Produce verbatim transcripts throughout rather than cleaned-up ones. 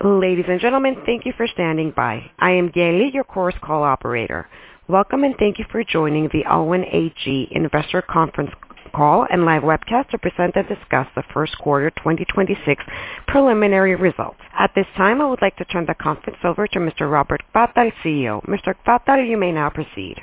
Ladies and gentlemen, thank you for standing by. I am Gaily, your Chorus Call operator. Welcome and thank you for joining the Allwyn A G Investor Conference Call and live webcast to present and discuss the first quarter twenty twenty-six preliminary results. At this time, I would like to turn the conference over to Mister Robert Chvátal, C E O. Mister Chvátal, you may now proceed.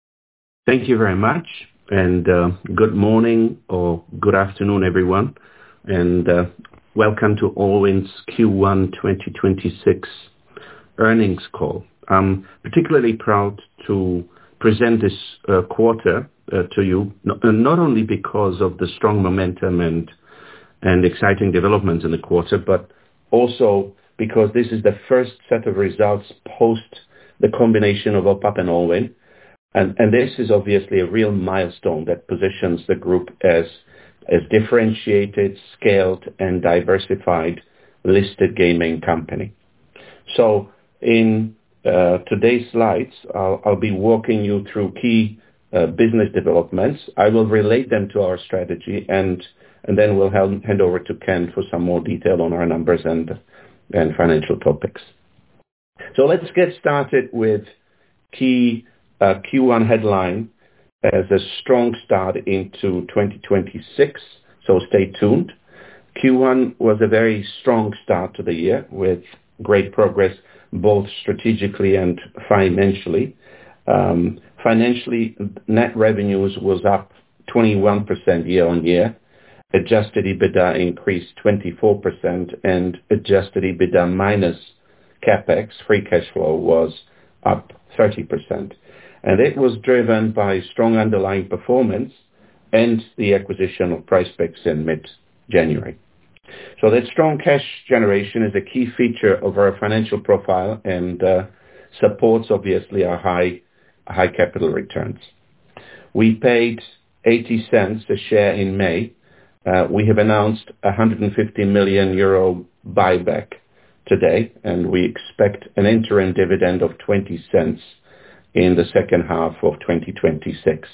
Thank you very much, and uh, good morning or good afternoon, everyone, and uh, welcome to Allwyn's Q one twenty twenty-six earnings call. I'm particularly proud to present this uh, quarter uh, to you, not, not only because of the strong momentum and and exciting developments in the quarter, but also because this is the first set of results post the combination of OPAP and Allwyn. And, and this is obviously a real milestone that positions the group as as differentiated, scaled, and diversified listed gaming company. So in uh, today's slides, I'll, I'll be walking you through key uh, business developments. I will relate them to our strategy, and and then we'll hand, hand over to Ken for some more detail on our numbers and and financial topics. So let's get started with key uh, Q one headline as a strong start into twenty twenty-six, so stay tuned. Q one was a very strong start to the year with great progress both strategically and financially. Um, financially, net revenues was up twenty-one percent year on year. Adjusted EBITDA increased twenty-four percent, and adjusted EBITDA minus CapEx, free cash flow, was up thirty percent. And it was driven by strong underlying performance and the acquisition of PrizePicks in mid-January. So that strong cash generation is a key feature of our financial profile and uh, supports, obviously, our high high capital returns. We paid eighty cents a share in May. Uh, we have announced a one hundred fifty million euro buyback today, and we expect an interim dividend of twenty cents in the second half of twenty twenty-six.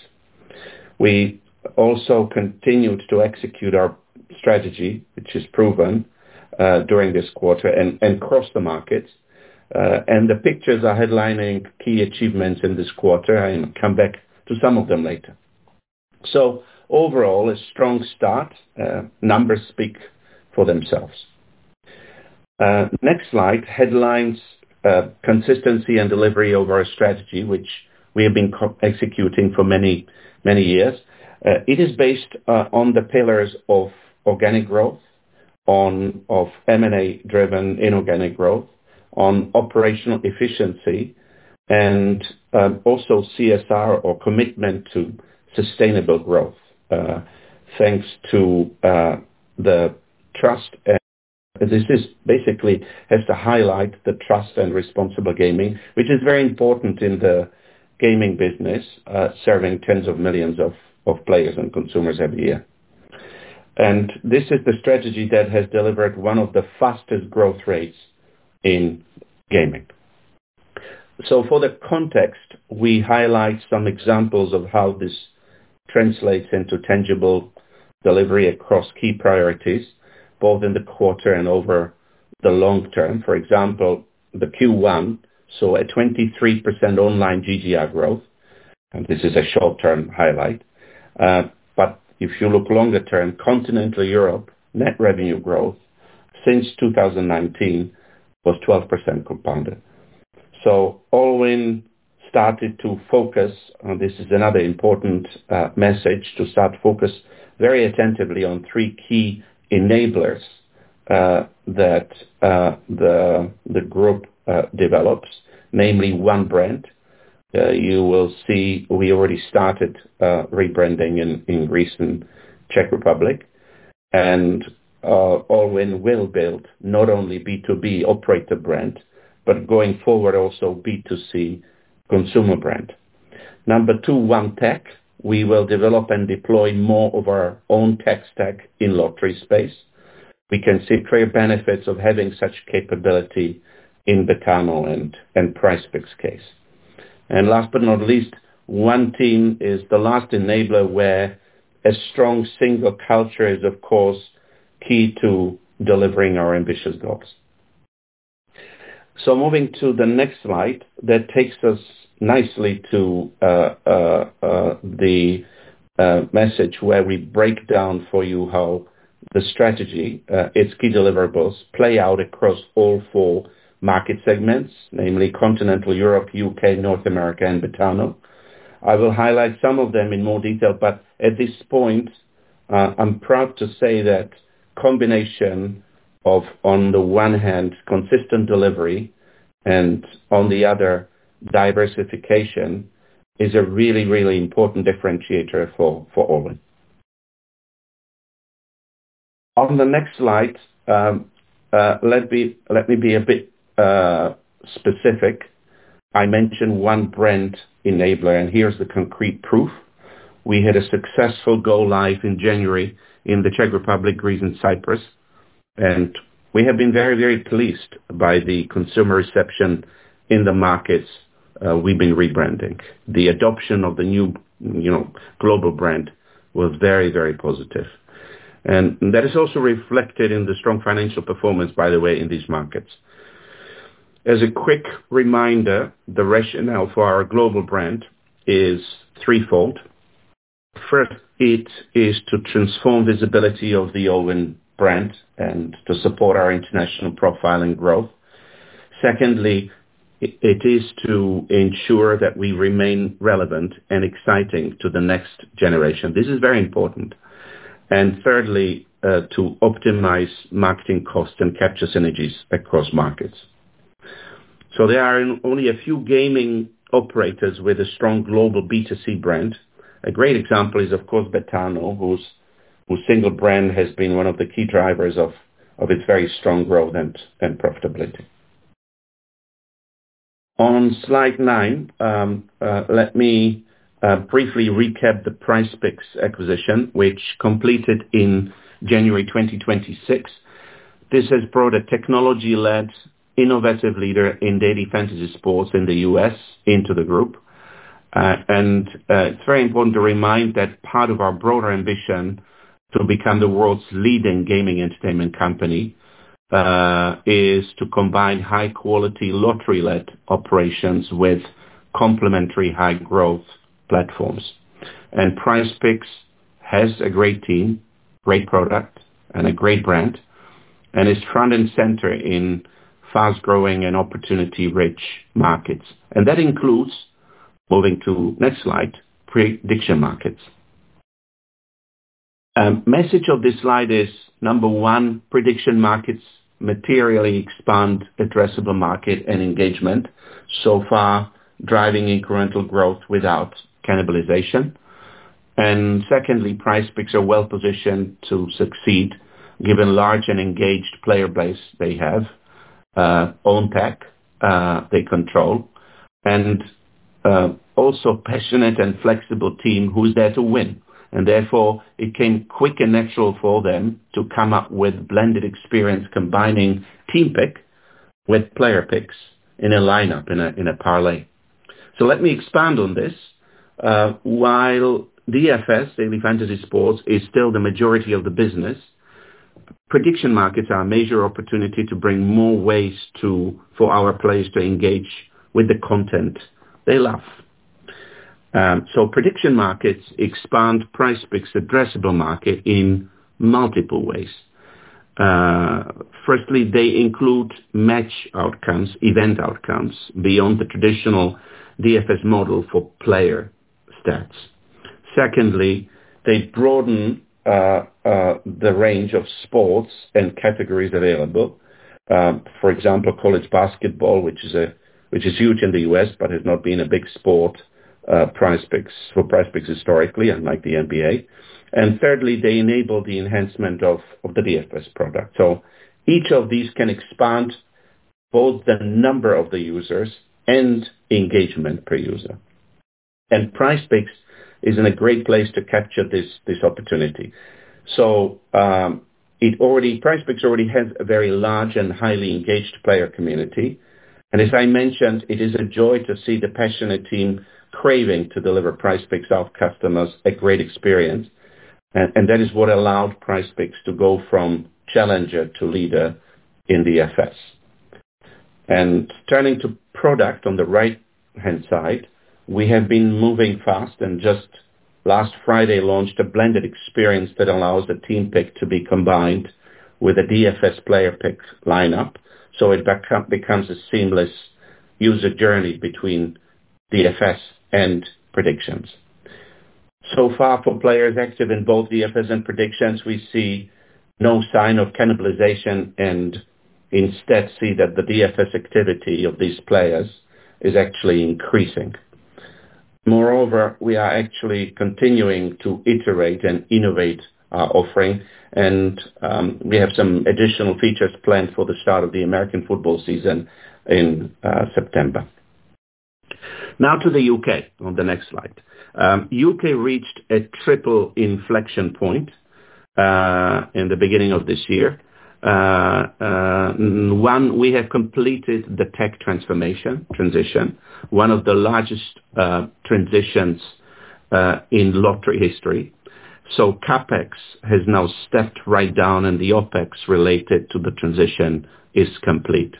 We also continued to execute our strategy, which is proven uh, during this quarter and, and across the markets. Uh, and the pictures are headlining key achievements in this quarter. I'll come back to some of them later. So overall, a strong start. Uh, numbers speak for themselves. Uh, next slide, headlines. Uh, consistency and delivery of our strategy, which we have been co- executing for many, many years. Uh, it is based uh, on the pillars of organic growth, on of M and A-driven inorganic growth, on operational efficiency, and um, also C S R or commitment to sustainable growth, uh, thanks to uh, the trust and This is basically has to highlight the trust and responsible gaming, which is very important in the gaming business, uh, serving tens of millions of, of players and consumers every year. And this is the strategy that has delivered one of the fastest growth rates in gaming. So for the context, we highlight some examples of how this translates into tangible delivery across key priorities, both in the quarter and over the long term. For example, the Q one saw a twenty-three percent online G G R growth, and this is a short-term highlight. Uh, but if you look longer term, continental Europe net revenue growth since two thousand nineteen was twelve percent compounded. So Allwyn started to focus, and this is another important uh, message, to start focus very attentively on three key enablers uh, that uh, the the group uh, develops, namely one brand. Uh, you will see we already started uh, rebranding in, in Greece and Czech Republic, and uh, Allwyn will build not only B two B operator brand, but going forward also B two C consumer brand. Number two, one tech. We will develop and deploy more of our own tech stack in lottery space. We can see clear benefits of having such capability in Betano and, and PrizePicks case. And last but not least, one team is the last enabler where a strong single culture is, of course, key to delivering our ambitious goals. So moving to the next slide, that takes us nicely to uh, uh, uh, the uh, message where we break down for you how the strategy, uh, its key deliverables, play out across all four market segments, namely Continental Europe, U K, North America, and Betano. I will highlight some of them in more detail, but at this point, uh, I'm proud to say that combination of, on the one hand, consistent delivery, and on the other, diversification, is a really, really important differentiator for, for Allwyn. On the next slide, um, uh, let me let me be a bit uh, specific. I mentioned one brand enabler, and here's the concrete proof. We had a successful go live in January in the Czech Republic, Greece, and Cyprus, and we have been very, very pleased by the consumer reception in the markets uh, we've been rebranding. The adoption of the new, you know, global brand was very, very positive. And that is also reflected in the strong financial performance, by the way, in these markets. As a quick reminder, the rationale for our global brand is threefold. First, it is to transform visibility of the Allwyn brand and to support our international profile and growth. Secondly, it is to ensure that we remain relevant and exciting to the next generation. This is very important. And thirdly, uh, to optimize marketing costs and capture synergies across markets. So there are only a few gaming operators with a strong global B two C brand. A great example is, of course, Betano, whose, whose single brand has been one of the key drivers of, of its very strong growth and, and profitability. On slide nine, um, uh, let me uh, briefly recap the PrizePicks acquisition, which completed in January twenty twenty-six. This has brought a technology-led, innovative leader in daily fantasy sports in the U S into the group. Uh, and uh, it's very important to remind that part of our broader ambition to become the world's leading gaming entertainment company uh, is to combine high-quality lottery-led operations with complementary high-growth platforms. And PrizePicks has a great team, great product, and a great brand, and is front and center in fast-growing and opportunity-rich markets. And that includes, moving to next slide, prediction markets. Um, message of this slide is, number one, prediction markets materially expand addressable market and engagement, so far driving incremental growth without cannibalization. And secondly, PrizePicks are well positioned to succeed given large and engaged player base they have, uh, own tech uh, they control, and uh, also passionate and flexible team who's there to win. And therefore, it came quick and natural for them to come up with blended experience combining team pick with player picks in a lineup, in a, in a parlay. So let me expand on this. Uh, while D F S, Daily Fantasy Sports, is still the majority of the business, prediction markets are a major opportunity to bring more ways to for our players to engage with the content they love. Um, so prediction markets expand PrizePicks' addressable market in multiple ways. Uh, firstly, they include match outcomes, event outcomes, beyond the traditional D F S model for player stats. Secondly, they broaden uh, uh, the range of sports and categories available. Uh, for example, college basketball, which is a which is huge in the U S, but has not been a big sport uh, PrizePicks for PrizePicks historically, unlike the N B A. And thirdly, they enable the enhancement of, of the D F S product. So each of these can expand both the number of the users and engagement per user. And PrizePicks is in a great place to capture this, this opportunity. So um, it already, PrizePicks already has a very large and highly engaged player community. And as I mentioned, it is a joy to see the passionate team craving to deliver PrizePicks out customers a great experience. And, and that is what allowed PrizePicks to go from challenger to leader in the D F S. And turning to product on the right-hand side, we have been moving fast and just last Friday launched a blended experience that allows the team pick to be combined with a D F S player pick lineup, so it become, becomes a seamless user journey between D F S and predictions. So far, for players active in both D F S and predictions, we see no sign of cannibalization and instead see that the D F S activity of these players is actually increasing. Moreover, we are actually continuing to iterate and innovate our offering, and um, we have some additional features planned for the start of the American football season in uh, September. Now to the U K on the next slide. Um, U K reached a triple inflection point uh, in the beginning of this year. Uh, uh, one, we have completed the tech transformation transition, one of the largest uh, transitions uh, in lottery history. So CapEx has now stepped right down and the OpEx related to the transition is complete.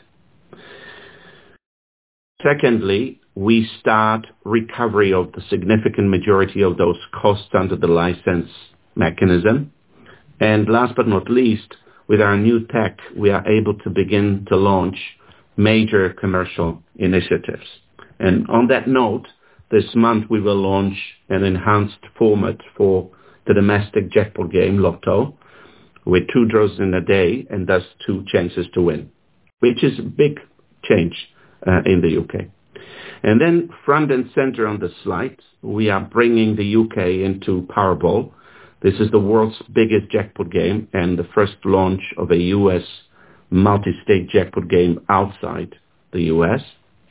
Secondly, we start recovery of the significant majority of those costs under the license mechanism. And last but not least, with our new tech, we are able to begin to launch major commercial initiatives. And on that note, this month we will launch an enhanced format for the domestic jackpot game, Lotto, with two draws in a day and thus two chances to win, which is a big change uh, in the U K. And then front and center on the slide, we are bringing the U K into Powerball. This is the world's biggest jackpot game and the first launch of a U S multi-state jackpot game outside the U S.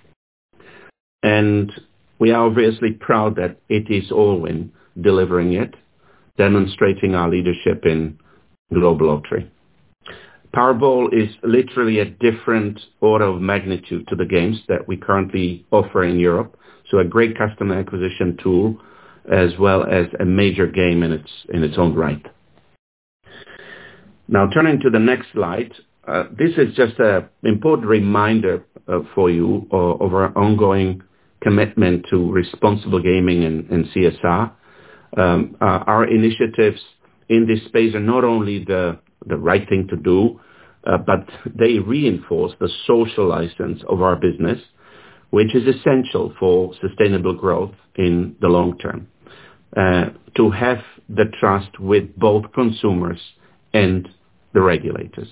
And we are obviously proud that it is Allwyn delivering it, demonstrating our leadership in global lottery. Powerball is literally a different order of magnitude to the games that we currently offer in Europe. So a great customer acquisition tool, as well as a major game in its in its own right. Now, turning to the next slide, uh, this is just an important reminder uh, for you of, of our ongoing commitment to responsible gaming and, and C S R. Um, uh, our initiatives in this space are not only the, the right thing to do, uh, but they reinforce the social license of our business, which is essential for sustainable growth in the long term. Uh, to have the trust with both consumers and the regulators.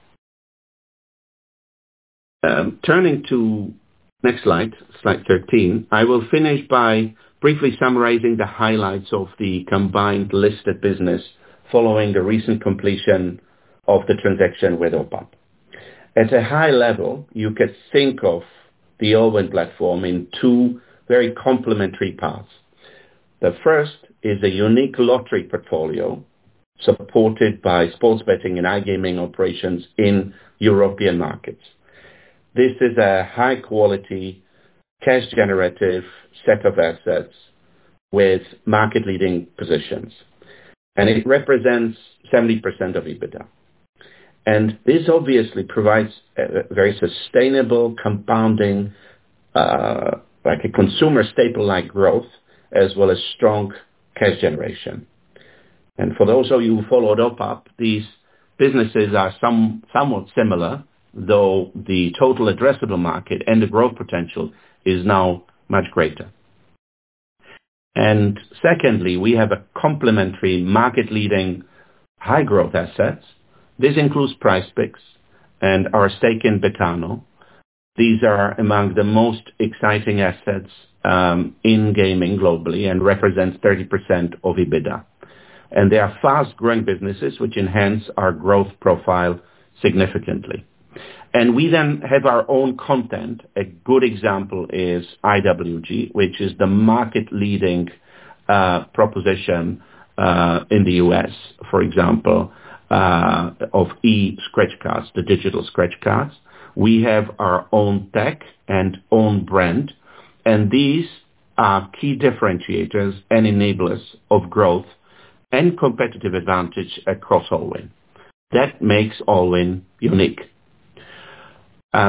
Um, turning to next slide, slide thirteen, I will finish by briefly summarizing the highlights of the combined listed business following the recent completion of the transaction with O P A P. At a high level, you could think of the Allwyn platform in two very complementary parts. The first is a unique lottery portfolio supported by sports betting and iGaming operations in European markets. This is a high-quality, cash-generative set of assets with market-leading positions, and it represents seventy percent of EBITDA. And this obviously provides a very sustainable, compounding, uh, like a consumer staple-like growth, as well as strong cash generation. And for those of you who followed O P A P, these businesses are some, somewhat similar, though the total addressable market and the growth potential is now much greater. And secondly, we have a complementary market-leading high-growth assets. This includes PrizePicks and our stake in Betano. These are among the most exciting assets um, in gaming globally and represents thirty percent of EBITDA. And they are fast-growing businesses which enhance our growth profile significantly. And we then have our own content. A good example is I W G, which is the market-leading uh, proposition uh, in the U S, for example, uh, of e-scratch cards, the digital scratch cards. We have our own tech and own brand, and these are key differentiators and enablers of growth and competitive advantage across Allwyn. That makes Allwyn unique. Um,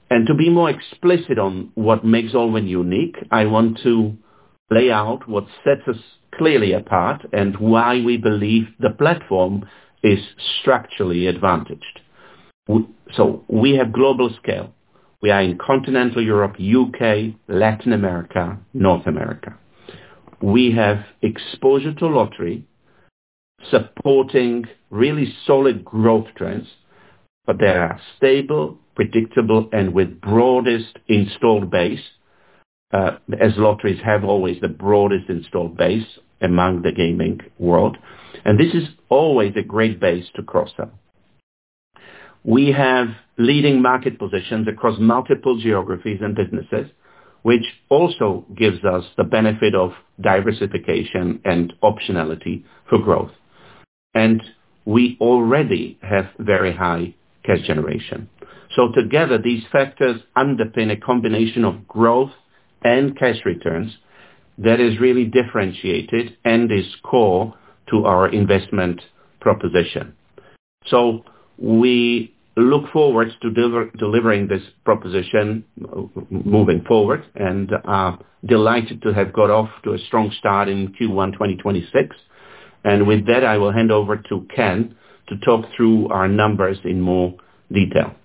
And to be more explicit on what makes Allwyn unique, I want to lay out what sets us clearly apart and why we believe the platform is structurally advantaged. So we have global scale. We are in continental Europe, U K, Latin America, North America. We have exposure to lottery, supporting really solid growth trends, but they are stable, predictable, and with broadest installed base, uh, as lotteries have always the broadest installed base among the gaming world. And this is always a great base to cross-sell. We have leading market positions across multiple geographies and businesses, which also gives us the benefit of diversification and optionality for growth. And we already have very high cash generation. So together, these factors underpin a combination of growth and cash returns that is really differentiated and is core to our investment proposition. So we look forward to deliver, delivering this proposition moving forward, and are delighted to have got off to a strong start in Q one twenty twenty-six. And with that, I will hand over to Ken to talk through our numbers in more detail.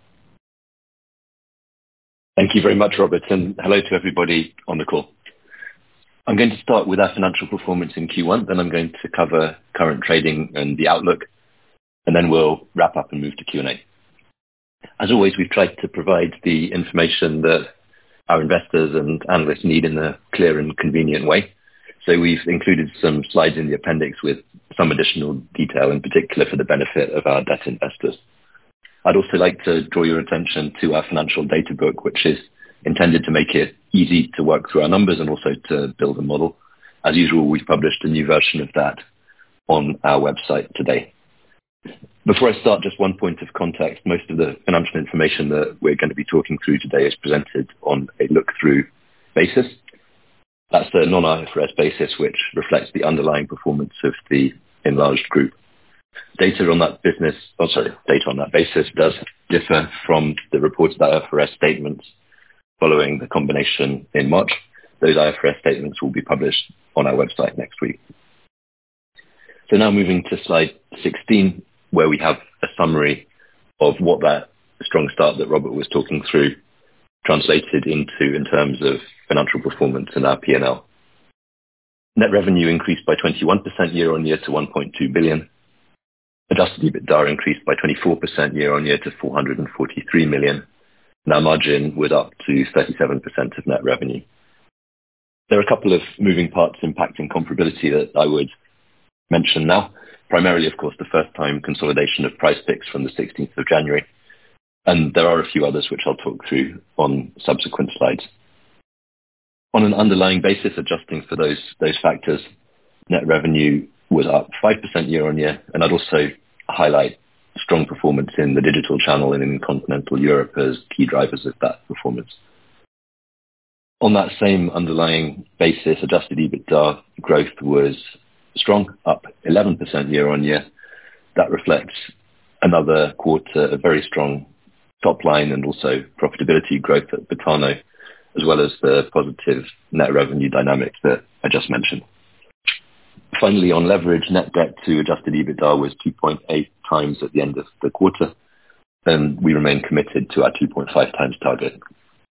Thank you very much, Robert, and hello to everybody on the call. I'm going to start with our financial performance in Q one, then I'm going to cover current trading and the outlook, and then we'll wrap up and move to Q and A. As always, we've tried to provide the information that our investors and analysts need in a clear and convenient way. So we've included some slides in the appendix with some additional detail, in particular for the benefit of our debt investors. I'd also like to draw your attention to our financial data book, which is intended to make it easy to work through our numbers and also to build a model. As usual, we've published a new version of that on our website today. Before I start, just one point of context. Most of the financial information that we're going to be talking through today is presented on a look-through basis. That's the non-I F R S basis, which reflects the underlying performance of the enlarged group. Data on that business, oh sorry, data on that basis does differ from the reported I F R S statements following the combination in March. Those I F R S statements will be published on our website next week. So now moving to slide sixteen, where we have a summary of what that strong start that Robert was talking through translated into in terms of financial performance in our P and L. Net revenue increased by twenty-one percent year on year to one point two billion. Adjusted EBITDA increased by twenty-four percent year on year to four hundred forty-three million. And our margin was up to thirty-seven percent of net revenue. There are a couple of moving parts impacting comparability that I would mention now. Primarily, of course, the first time consolidation of PrizePicks from the sixteenth of January. And there are a few others which I'll talk through on subsequent slides. On an underlying basis, adjusting for those, those factors, net revenue was up five percent year on year. And I'd also highlight strong performance in the digital channel and in continental Europe as key drivers of that performance. On that same underlying basis, adjusted EBITDA growth was strong, up eleven percent year on year. That reflects another quarter of very strong top line and also profitability growth at Betano, as well as the positive net revenue dynamics that I just mentioned. Finally, on leverage, net debt to adjusted EBITDA was two point eight times at the end of the quarter, and we remain committed to our two point five times target.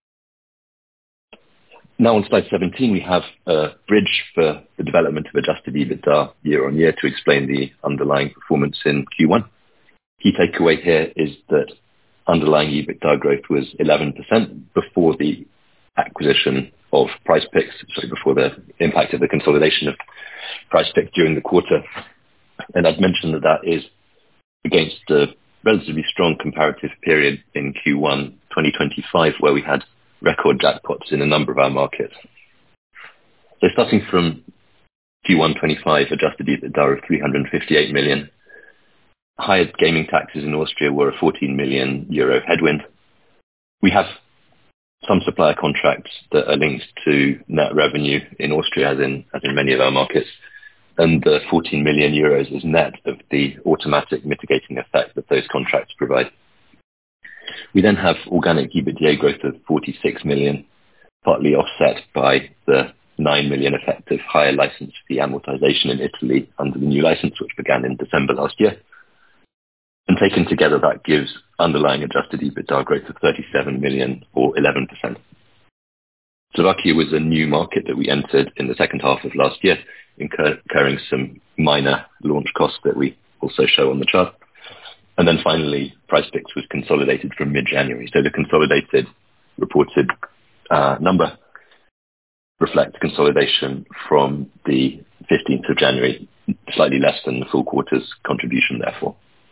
Now on slide seventeen, we have a bridge for the development of adjusted EBITDA year on year to explain the underlying performance in Q one. Key takeaway here is that underlying EBITDA growth was eleven percent before the acquisition of PrizePicks, sorry, before the impact of the consolidation of PrizePicks during the quarter. And I'd mentioned that that is against a relatively strong comparative period in Q one twenty twenty-five, where we had record jackpots in a number of our markets. So starting from Q one twenty-five, adjusted EBITDA of three hundred fifty-eight million. Higher gaming taxes in Austria were a fourteen million euro headwind. We have some supplier contracts that are linked to net revenue in Austria, as in, as in many of our markets. And the fourteen million euros is net of the automatic mitigating effect that those contracts provide. We then have organic EBITDA growth of forty-six million, partly offset by the nine million effective higher license fee amortization in Italy under the new license, which began in December last year. And taken together, that gives underlying adjusted EBITDA growth of thirty-seven million or eleven percent. Slovakia was a new market that we entered in the second half of last year, incur- incurring some minor launch costs that we also show on the chart. And then finally, PrizePicks was consolidated from mid-January. So the consolidated reported uh, number reflects consolidation from the fifteenth of January, slightly less than the full quarter's contribution, therefore.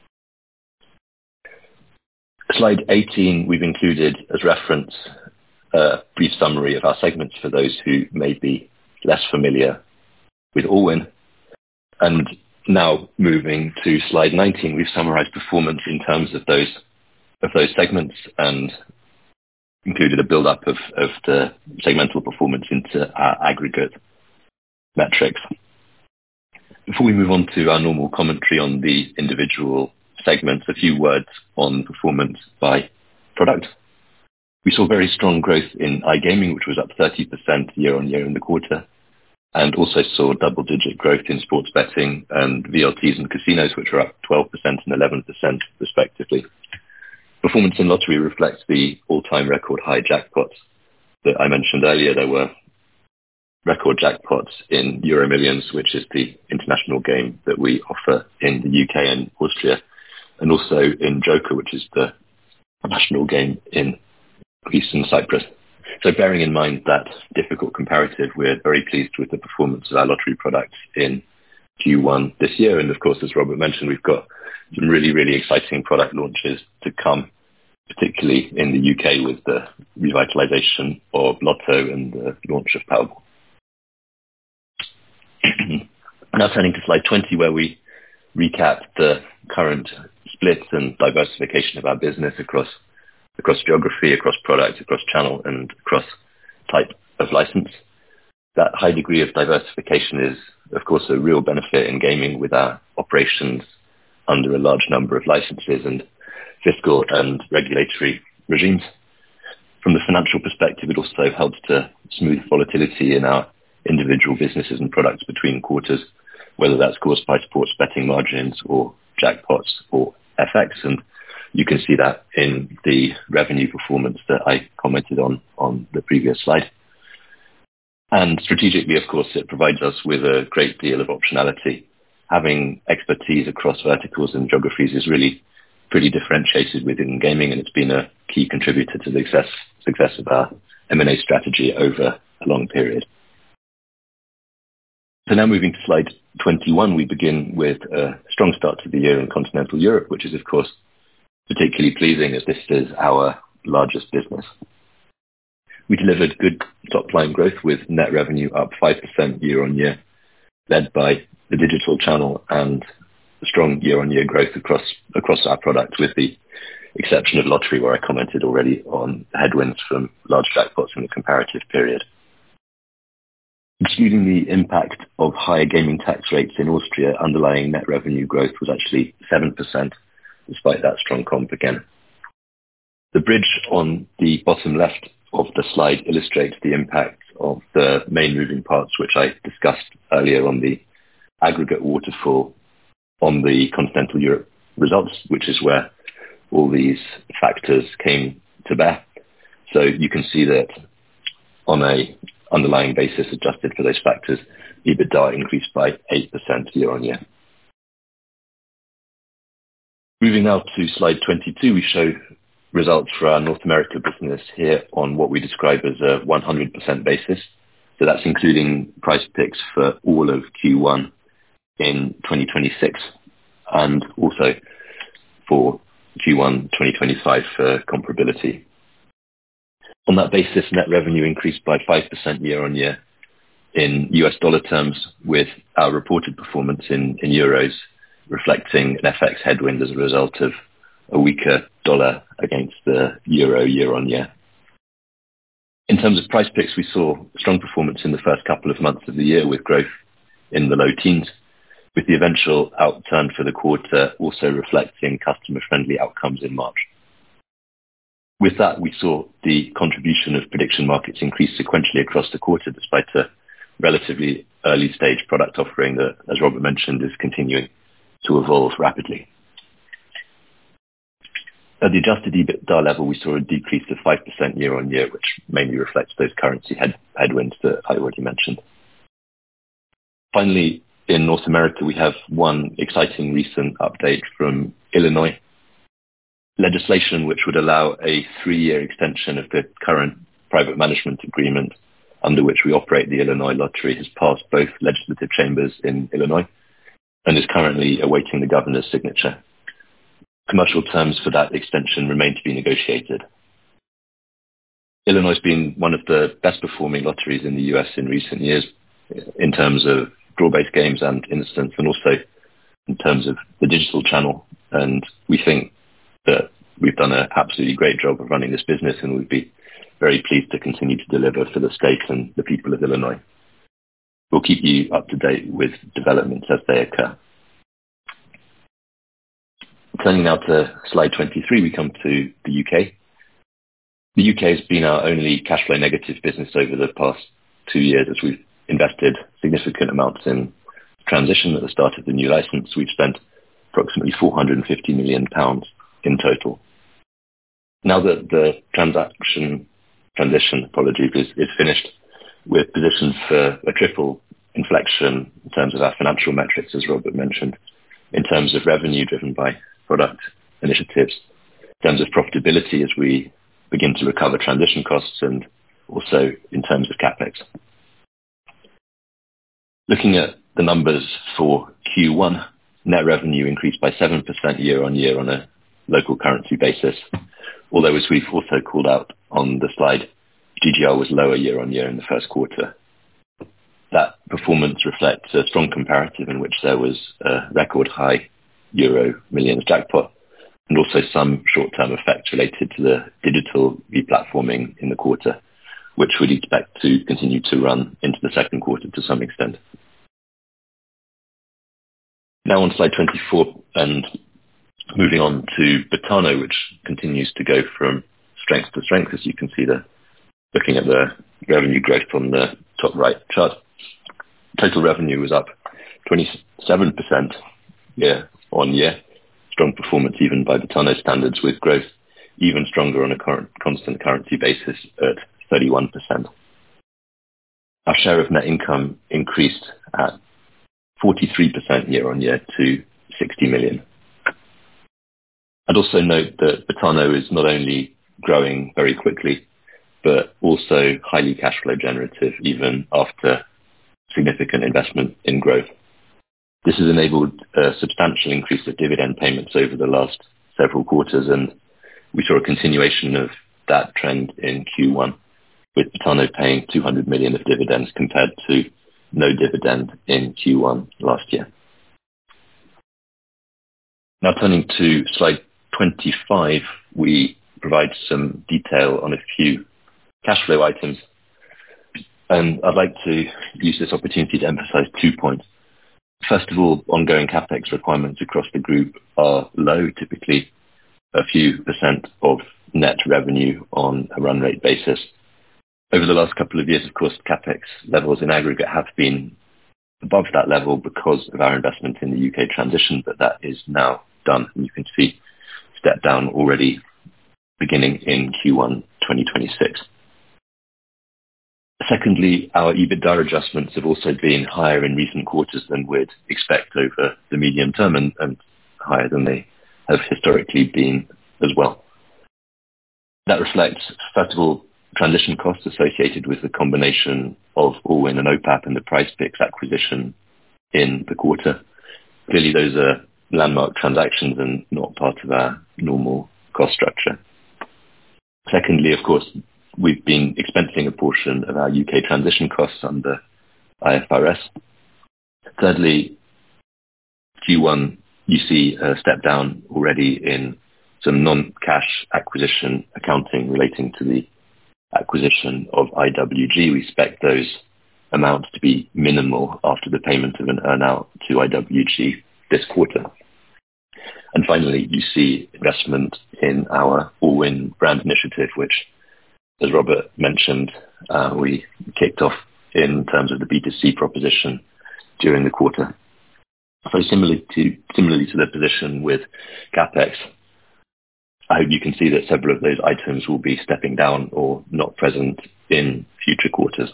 Slide eighteen, we've included as reference a brief summary of our segments for those who may be less familiar with Allwyn. And now moving to slide nineteen, we've summarized performance in terms of those of those segments and included a build-up of, of the segmental performance into our aggregate metrics. Before we move on to our normal commentary on the individual segments, a few words on performance by product. We saw very strong growth in iGaming, which was up thirty percent year on year in the quarter, and also saw double-digit growth in sports betting and V L Ts and casinos, which are up twelve percent and eleven percent respectively. Performance in lottery reflects the all-time record high jackpots that I mentioned earlier. There were record jackpots in Euro Millions, which is the international game that we offer in the U K and Austria, and also in Joker, which is the national game in Greece and Cyprus. So bearing in mind that difficult comparative, we're very pleased with the performance of our lottery products in Q one this year. And of course, as Robert mentioned, we've got some really, really exciting product launches to come, particularly in the U K with the revitalization of Lotto and the launch of Powerball. Now turning to slide twenty, where we recap the current split and diversification of our business across across geography, across product, across channel, and across type of license. That high degree of diversification is, of course, a real benefit in gaming with our operations under a large number of licenses and fiscal and regulatory regimes. From the financial perspective, it also helps to smooth volatility in our individual businesses and products between quarters, whether that's caused by sports betting margins or jackpots or F X. And you can see that in the revenue performance that I commented on on the previous slide. And strategically, of course, it provides us with a great deal of optionality. Having expertise across verticals and geographies is really pretty differentiated within gaming, and it's been a key contributor to the success, success of our M and A strategy over a long period. So now moving to slide twenty-one, we begin with a strong start to the year in continental Europe, which is, of course, particularly pleasing as this is our largest business. We delivered good top-line growth with net revenue up five percent year-on-year, led by the digital channel and strong year-on-year growth across across our products, with the exception of lottery, where I commented already on headwinds from large jackpots in the comparative period. Excluding the impact of higher gaming tax rates in Austria, underlying net revenue growth was actually seven percent, despite that strong comp again. The bridge on the bottom left of the slide illustrates the impact of the main moving parts, which I discussed earlier on the aggregate waterfall on the continental Europe results, which is where all these factors came to bear. So you can see that on a underlying basis, adjusted for those factors, EBITDA increased by eight percent year on year. Moving now to slide twenty-two, we show results for our North America business here on what we describe as a one hundred percent basis. So that's including PrizePicks for all of Q one in twenty twenty-six and also for Q one twenty twenty-five for comparability. On that basis, net revenue increased by five percent year on year in U S dollar terms, with our reported performance in, in euros reflecting an F X headwind as a result of a weaker dollar against the euro year on year. In terms of PrizePicks, we saw strong performance in the first couple of months of the year with growth in the low teens, with the eventual outturn for the quarter also reflecting customer-friendly outcomes in March. With that, we saw the contribution of prediction markets increase sequentially across the quarter, despite a relatively early stage product offering that, as Robert mentioned, is continuing to evolve rapidly. At the adjusted EBITDA level, we saw a decrease of five percent year on year, which mainly reflects those currency head- headwinds that I already mentioned. Finally, in North America, we have one exciting recent update from Illinois. Legislation which would allow a three-year extension of the current private management agreement under which we operate the Illinois Lottery has passed both legislative chambers in Illinois and is currently awaiting the governor's signature. Commercial terms for that extension remain to be negotiated. Illinois has been one of the best performing lotteries in the U S in recent years in terms of draw-based games and instants, and also in terms of the digital channel. And we think that we've done an absolutely great job of running this business, and we'd be very pleased to continue to deliver for the state and the people of Illinois. We'll keep you up to date with developments as they occur. Turning now to slide twenty-three, we come to the U K. The U K has been our only cash flow negative business over the past two years as we've invested significant amounts in transition at the start of the new license. We've spent approximately four hundred fifty million pounds in total. Now that the transaction transition, apologies, is, is finished, we're positioned for a triple inflection in terms of our financial metrics, as Robert mentioned, in terms of revenue driven by product initiatives, in terms of profitability as we begin to recover transition costs, and also in terms of CapEx. Looking at the numbers for Q one, net revenue increased by seven percent year on year on a local currency basis, although as we've also called out on the slide, G G R was lower year on year in the first quarter. That performance reflects a strong comparative in which there was a record high Euro millions jackpot, and also some short-term effects related to the digital replatforming in the quarter, which we'd expect to continue to run into the second quarter to some extent. Now on slide twenty-four, and moving on to Betano, which continues to go from strength to strength, as you can see there, looking at the revenue growth on the top right chart. Total revenue was up twenty-seven percent year on year. Strong performance even by Betano standards, with growth even stronger on a current constant currency basis at thirty-one percent. Our share of net income increased at forty-three percent year on year to sixty million. I'd also note that Betano is not only growing very quickly, but also highly cash flow generative even after significant investment in growth. This has enabled a substantial increase of dividend payments over the last several quarters, and we saw a continuation of that trend in Q one, with Betano paying two hundred million of dividends compared to no dividend in Q one last year. Now turning to slide twenty-five, we provide some detail on a few cash flow items. And I'd like to use this opportunity to emphasize two points. First of all, ongoing CapEx requirements across the group are low, typically a few percent of net revenue on a run rate basis. Over the last couple of years, of course, CapEx levels in aggregate have been above that level because of our investment in the U K transition, but that is now done. And you can see step down already beginning in Q one twenty twenty-six. Secondly, our EBITDA adjustments have also been higher in recent quarters than we'd expect over the medium term, and, and higher than they have historically been as well. That reflects, first of all, transition costs associated with the combination of Allwyn and O P A P and the PrizePicks acquisition in the quarter. Clearly, those are landmark transactions and not part of our normal cost structure. Secondly, of course, we've been expensing a portion of our U K transition costs under I F R S. Thirdly, Q one, you see a step down already in some non-cash acquisition accounting relating to the acquisition of I W G. We expect those amounts to be minimal after the payment of an earn-out to I W G this quarter. And finally, you see investment in our Allwyn brand initiative, which, as Robert mentioned, uh, we kicked off in terms of the B two C proposition during the quarter. So similarly to, similarly to the position with CapEx, I hope you can see that several of those items will be stepping down or not present in future quarters.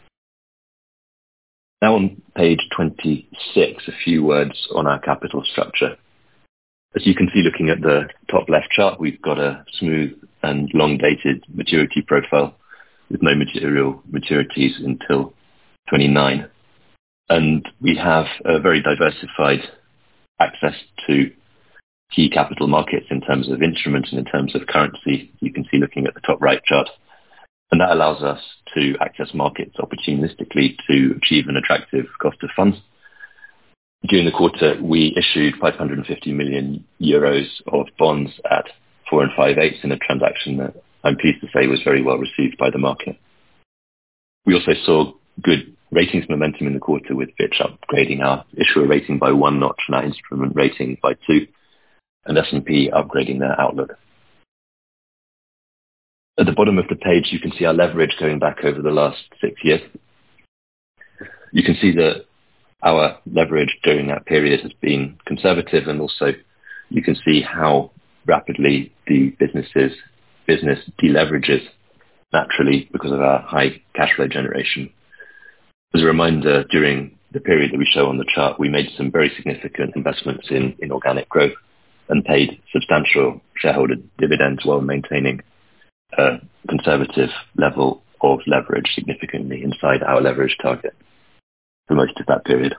Now on page twenty-six, a few words on our capital structure. As you can see, looking at the top left chart, we've got a smooth and long-dated maturity profile with no material maturities until twenty-nine. And we have a very diversified access to key capital markets in terms of instruments and in terms of currency. You can see looking at the top right chart. And that allows us to access markets opportunistically to achieve an attractive cost of funds. During the quarter, we issued five hundred fifty million euros of bonds at four and five eighths in a transaction that I'm pleased to say was very well received by the market. We also saw good ratings momentum in the quarter, with Fitch upgrading our issuer rating by one notch and our instrument rating by two, and S and P upgrading their outlook. At the bottom of the page, you can see our leverage going back over the last six years. You can see that our leverage during that period has been conservative, and also you can see how rapidly the business's business deleverages naturally because of our high cash flow generation. As a reminder, during the period that we show on the chart, we made some very significant investments in, in organic growth and paid substantial shareholder dividends while maintaining a conservative level of leverage significantly inside our leverage target for most of that period.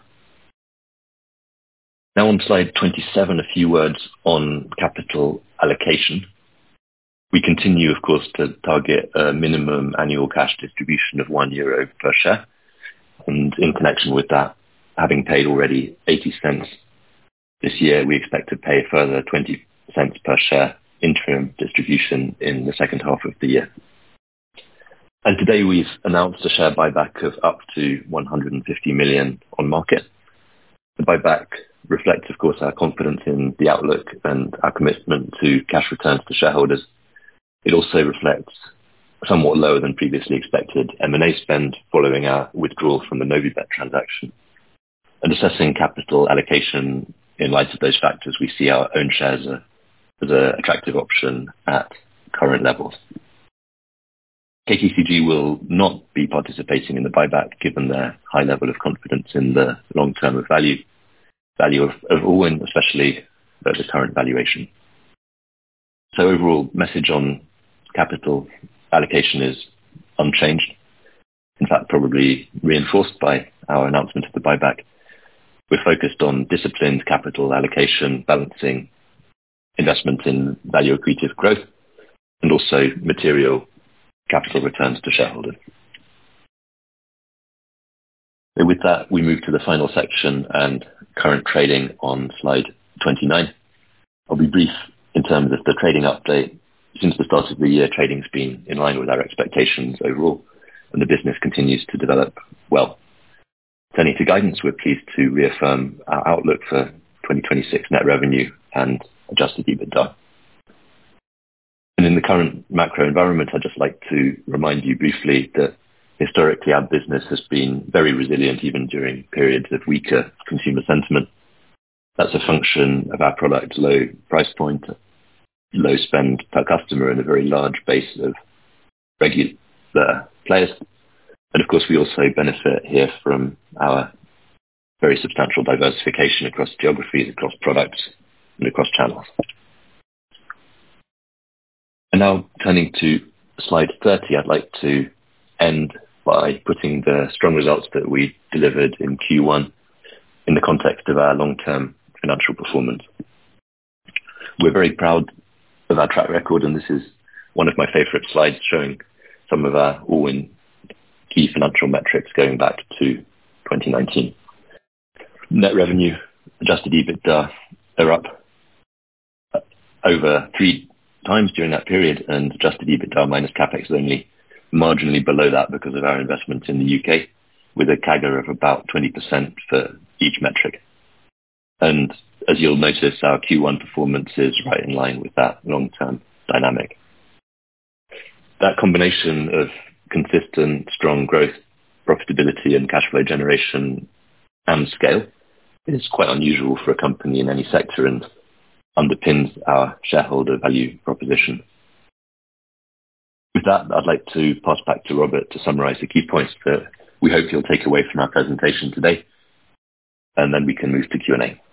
Now on slide twenty-seven, a few words on capital allocation. We continue, of course, to target a minimum annual cash distribution of one euro per share. And in connection with that, having paid already eighty cents this year, we expect to pay a further twenty cents per share interim distribution in the second half of the year. And today we've announced a share buyback of up to one hundred fifty million on market. The buyback reflects, of course, our confidence in the outlook and our commitment to cash returns to shareholders. It also reflects somewhat lower than previously expected M and A spend following our withdrawal from the Novibet transaction. And assessing capital allocation in light of those factors, we see our own shares as an attractive option at current levels. K T C G will not be participating in the buyback given their high level of confidence in the long-term of value, value of, of Allwyn, especially at the current valuation. So overall message on capital allocation is unchanged. In fact, probably reinforced by our announcement of the buyback. We're focused on disciplined capital allocation, balancing investment in value accretive growth and also material capital returns to shareholders. So with that, we move to the final section and current trading on slide twenty-nine. I'll be brief in terms of the trading update. Since the start of the year, trading's been in line with our expectations overall, and the business continues to develop well. Turning to guidance, we're pleased to reaffirm our outlook for twenty twenty-six net revenue and adjusted EBITDA. And in the current macro environment, I'd just like to remind you briefly that historically our business has been very resilient even during periods of weaker consumer sentiment. That's a function of our product's low price point, low spend per customer, and a very large base of regular players. And of course, we also benefit here from our very substantial diversification across geographies, across products, and across channels. And now turning to slide thirty, I'd like to end by putting the strong results that we delivered in Q one in the context of our long-term financial performance. We're very proud of our track record, and this is one of my favorite slides showing some of our Allwyn key financial metrics going back to twenty nineteen. Net revenue, adjusted EBITDA are up over three times during that period, and adjusted EBITDA minus CapEx is only marginally below that because of our investment in the U K, with a C A G R of about twenty percent for each metric. And as you'll notice, our Q one performance is right in line with that long-term dynamic. That combination of consistent, strong growth, profitability, and cash flow generation and scale is quite unusual for a company in any sector and underpins our shareholder value proposition. With that, I'd like to pass back to Robert to summarize the key points that we hope you'll take away from our presentation today, and then we can move to Q and A.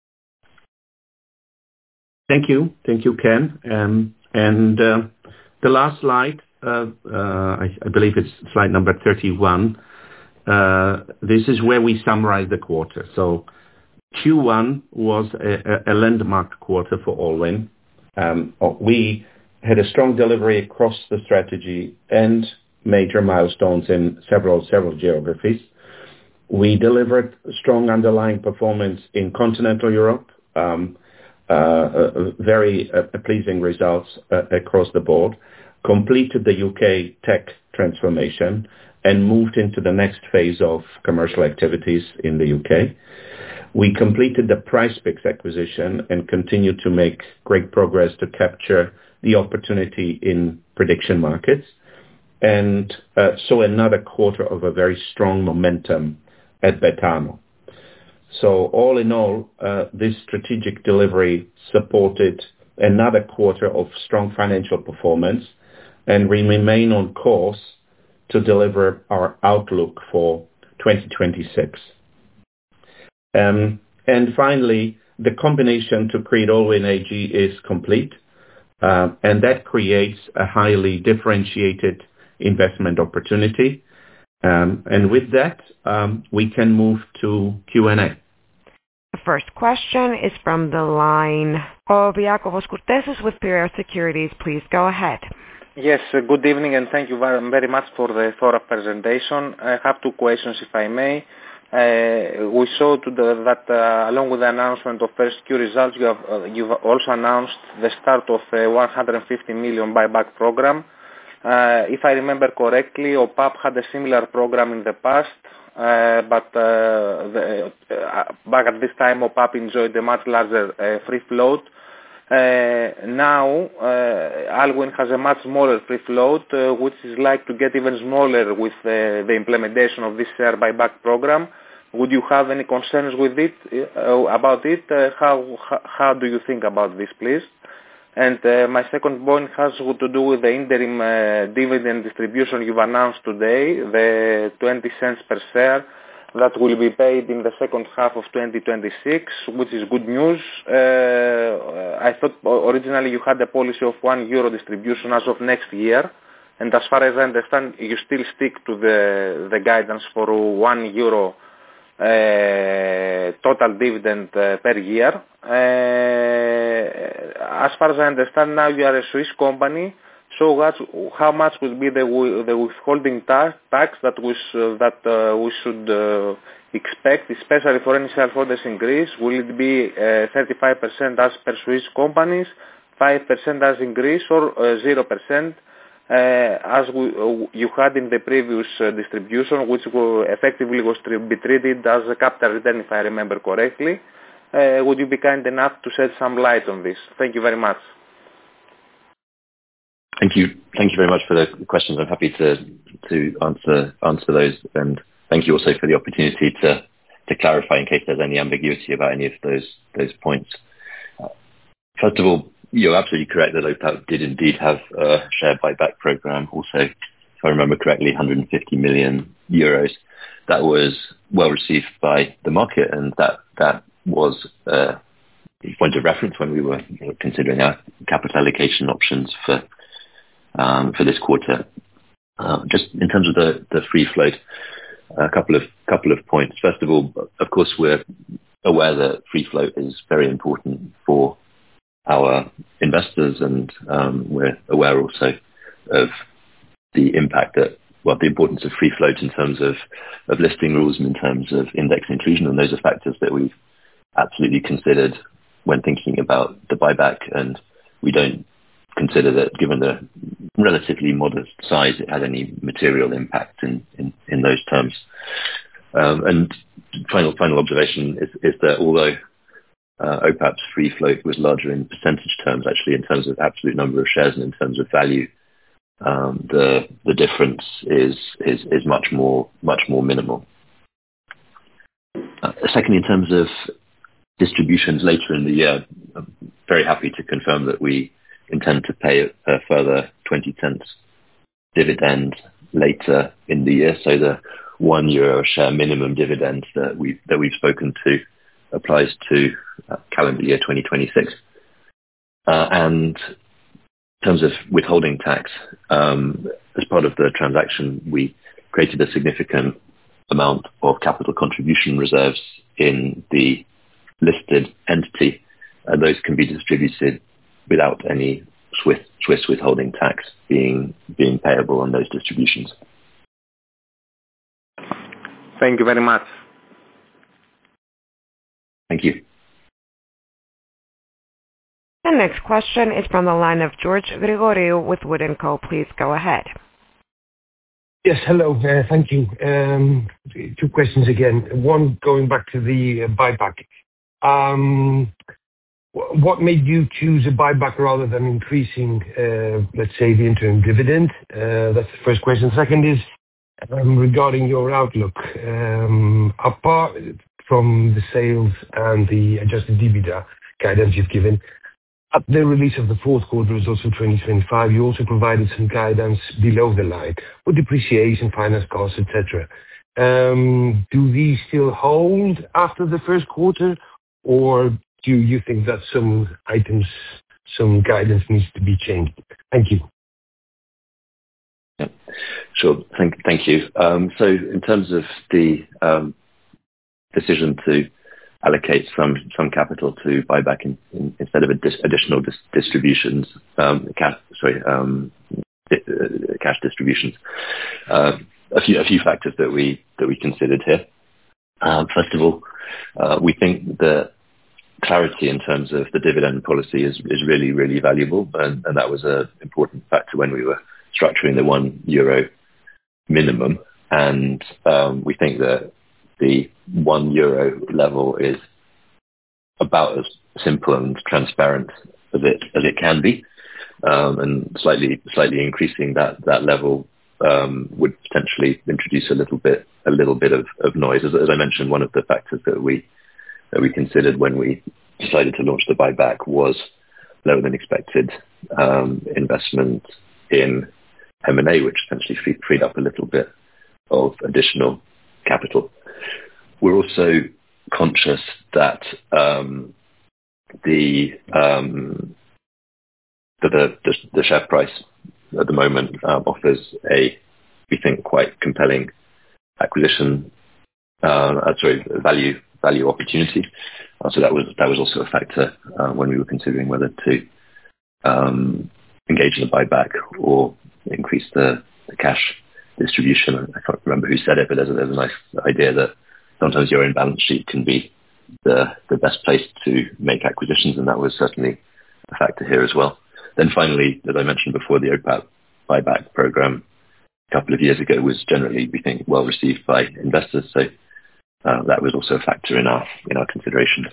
Thank you. Thank you, Ken. Um, and uh, the last slide, uh, uh, I, I believe it's slide number thirty-one. Uh, this is where we summarize the quarter. So Q one was a, a landmark quarter for Allwyn. Um, we had a strong delivery across the strategy and major milestones in several several geographies. We delivered strong underlying performance in continental Europe, um, uh, uh, very uh, pleasing results uh, across the board, completed the U K tech transformation, and moved into the next phase of commercial activities in the U K. We completed the PricePicks acquisition and continued to make great progress to capture the opportunity in prediction markets, and uh, saw another quarter of a very strong momentum at Betano. So all in all, uh, this strategic delivery supported another quarter of strong financial performance, and we remain on course to deliver our outlook for twenty twenty-six. Um, and finally, the combination to create Allwyn A G is complete, uh, and that creates a highly differentiated investment opportunity. Um, and with that, um, we can move to Q and A. The first question is from the line of Iakovos Kourtesis with Piraeus Securities. Please go ahead. Yes, uh, good evening, and thank you very, very much for the thorough presentation. I have two questions, if I may. Uh, we saw to the, that uh, along with the announcement of first Q results, you have, uh, you've also announced the start of a one hundred fifty million buyback program. Uh, if I remember correctly, O P A P had a similar program in the past, uh, but uh, the, uh, back at this time O P A P enjoyed a much larger uh, free float. Uh, now, uh, Allwyn has a much smaller free float, uh, which is like to get even smaller with uh, the implementation of this share buyback program. Would you have any concerns with it, uh, about it? Uh, how, how how do you think about this, please? And uh, my second point has to do with the interim uh, dividend distribution you've announced today, the twenty cents per share that will be paid in the second half of twenty twenty-six, which is good news. Uh, I thought originally you had a policy of one euro distribution as of next year, and as far as I understand, you still stick to the, the guidance for one euro uh, total dividend uh, per year. Uh, as far as I understand now, you are a Swiss company. So what, how much will be the, the withholding tax, tax that we, uh, that, uh, we should uh, expect, especially for any shareholders in Greece? Will it be uh, thirty-five percent as per Swiss companies, five percent as in Greece, or uh, zero percent uh, as we, uh, you had in the previous uh, distribution, which will effectively was to be treated as a capital return, if I remember correctly? Uh, would you be kind enough to shed some light on this? Thank you very much. Thank you. Thank you very much for the questions. I'm happy to to answer answer those, and thank you also for the opportunity to to clarify in case there's any ambiguity about any of those those points. Uh, first of all, you're absolutely correct that O P A P did indeed have a share buyback program. Also, if I remember correctly, one hundred fifty million euros. That was well received by the market, and that that was a point of reference when we were considering our capital allocation options for. Um, for this quarter. Uh, just in terms of the, the free float, a couple of couple of points. First of all, of course, we're aware that free float is very important for our investors, and um, we're aware also of the impact that, well, the importance of free float in terms of, of listing rules and in terms of index inclusion, and those are factors that we've absolutely considered when thinking about the buyback, and we don't consider that, given the relatively modest size, it had any material impact in, in, in those terms. Um, and final final observation is, is that although uh, OPAP's free float was larger in percentage terms, actually, in terms of absolute number of shares and in terms of value. Um, the the difference is is is much more much more minimal. Uh, secondly, in terms of distributions later in the year, I'm very happy to confirm that we intend to pay a further twenty cents dividend later in the year. So the one euro share minimum dividend that we that we've spoken to applies to uh, calendar year twenty twenty-six. Uh, and in terms of withholding tax, um, as part of the transaction, we created a significant amount of capital contribution reserves in the listed entity, and those can be distributed without any Swiss, Swiss withholding tax being being payable on those distributions. Thank you very much. Thank you. The next question is from the line of George Grigoriou with Wood and Co. Please go ahead. Yes, hello. Uh, thank you. Um, two questions again. One, going back to the uh, buyback. Um, what made you choose a buyback rather than increasing, uh, let's say, the interim dividend? Uh, that's the first question. Second is um, regarding your outlook. Um, apart from the sales and the adjusted EBITDA guidance you've given, at the release of the fourth quarter results of twenty twenty-five, you also provided some guidance below the line with depreciation, finance costs, et cetera. Um, do these still hold after the first quarter, or do you think that some items, some guidance needs to be changed? Thank you. Yeah, sure. Thank, thank you. Um, so in terms of the um, decision to allocate some some capital to buyback in, in, instead of dis- additional dis- distributions, um, cash, sorry, um, di- uh, cash distributions. Uh, a few a few factors that we that we considered here. Uh, first of all, uh, we think that clarity in terms of the dividend policy is is really really valuable, and, and that was an important factor when we were structuring the one euro minimum. And um, we think that the one euro level is about as simple and transparent as it as it can be, um, and slightly slightly increasing that that level um, would potentially introduce a little bit a little bit of, of noise. As, as I mentioned, one of the factors that we that we considered when we decided to launch the buyback was lower than expected um, investment in M and A, which essentially freed, freed up a little bit of additional capital. We're also conscious that um, the, um, that the, the the share price at the moment um, offers a, we think, quite compelling acquisition, uh, uh, sorry, value value opportunity. Uh, so that was that was also a factor uh, when we were considering whether to um, engage in a buyback or increase the, the cash distribution. I can't remember who said it, but there's a, there's a nice idea that sometimes your own balance sheet can be the, the best place to make acquisitions, and that was certainly a factor here as well. Then finally, as I mentioned before, the O P A P buyback program a couple of years ago was generally, we think, well received by investors, so uh, that was also a factor in our in our consideration.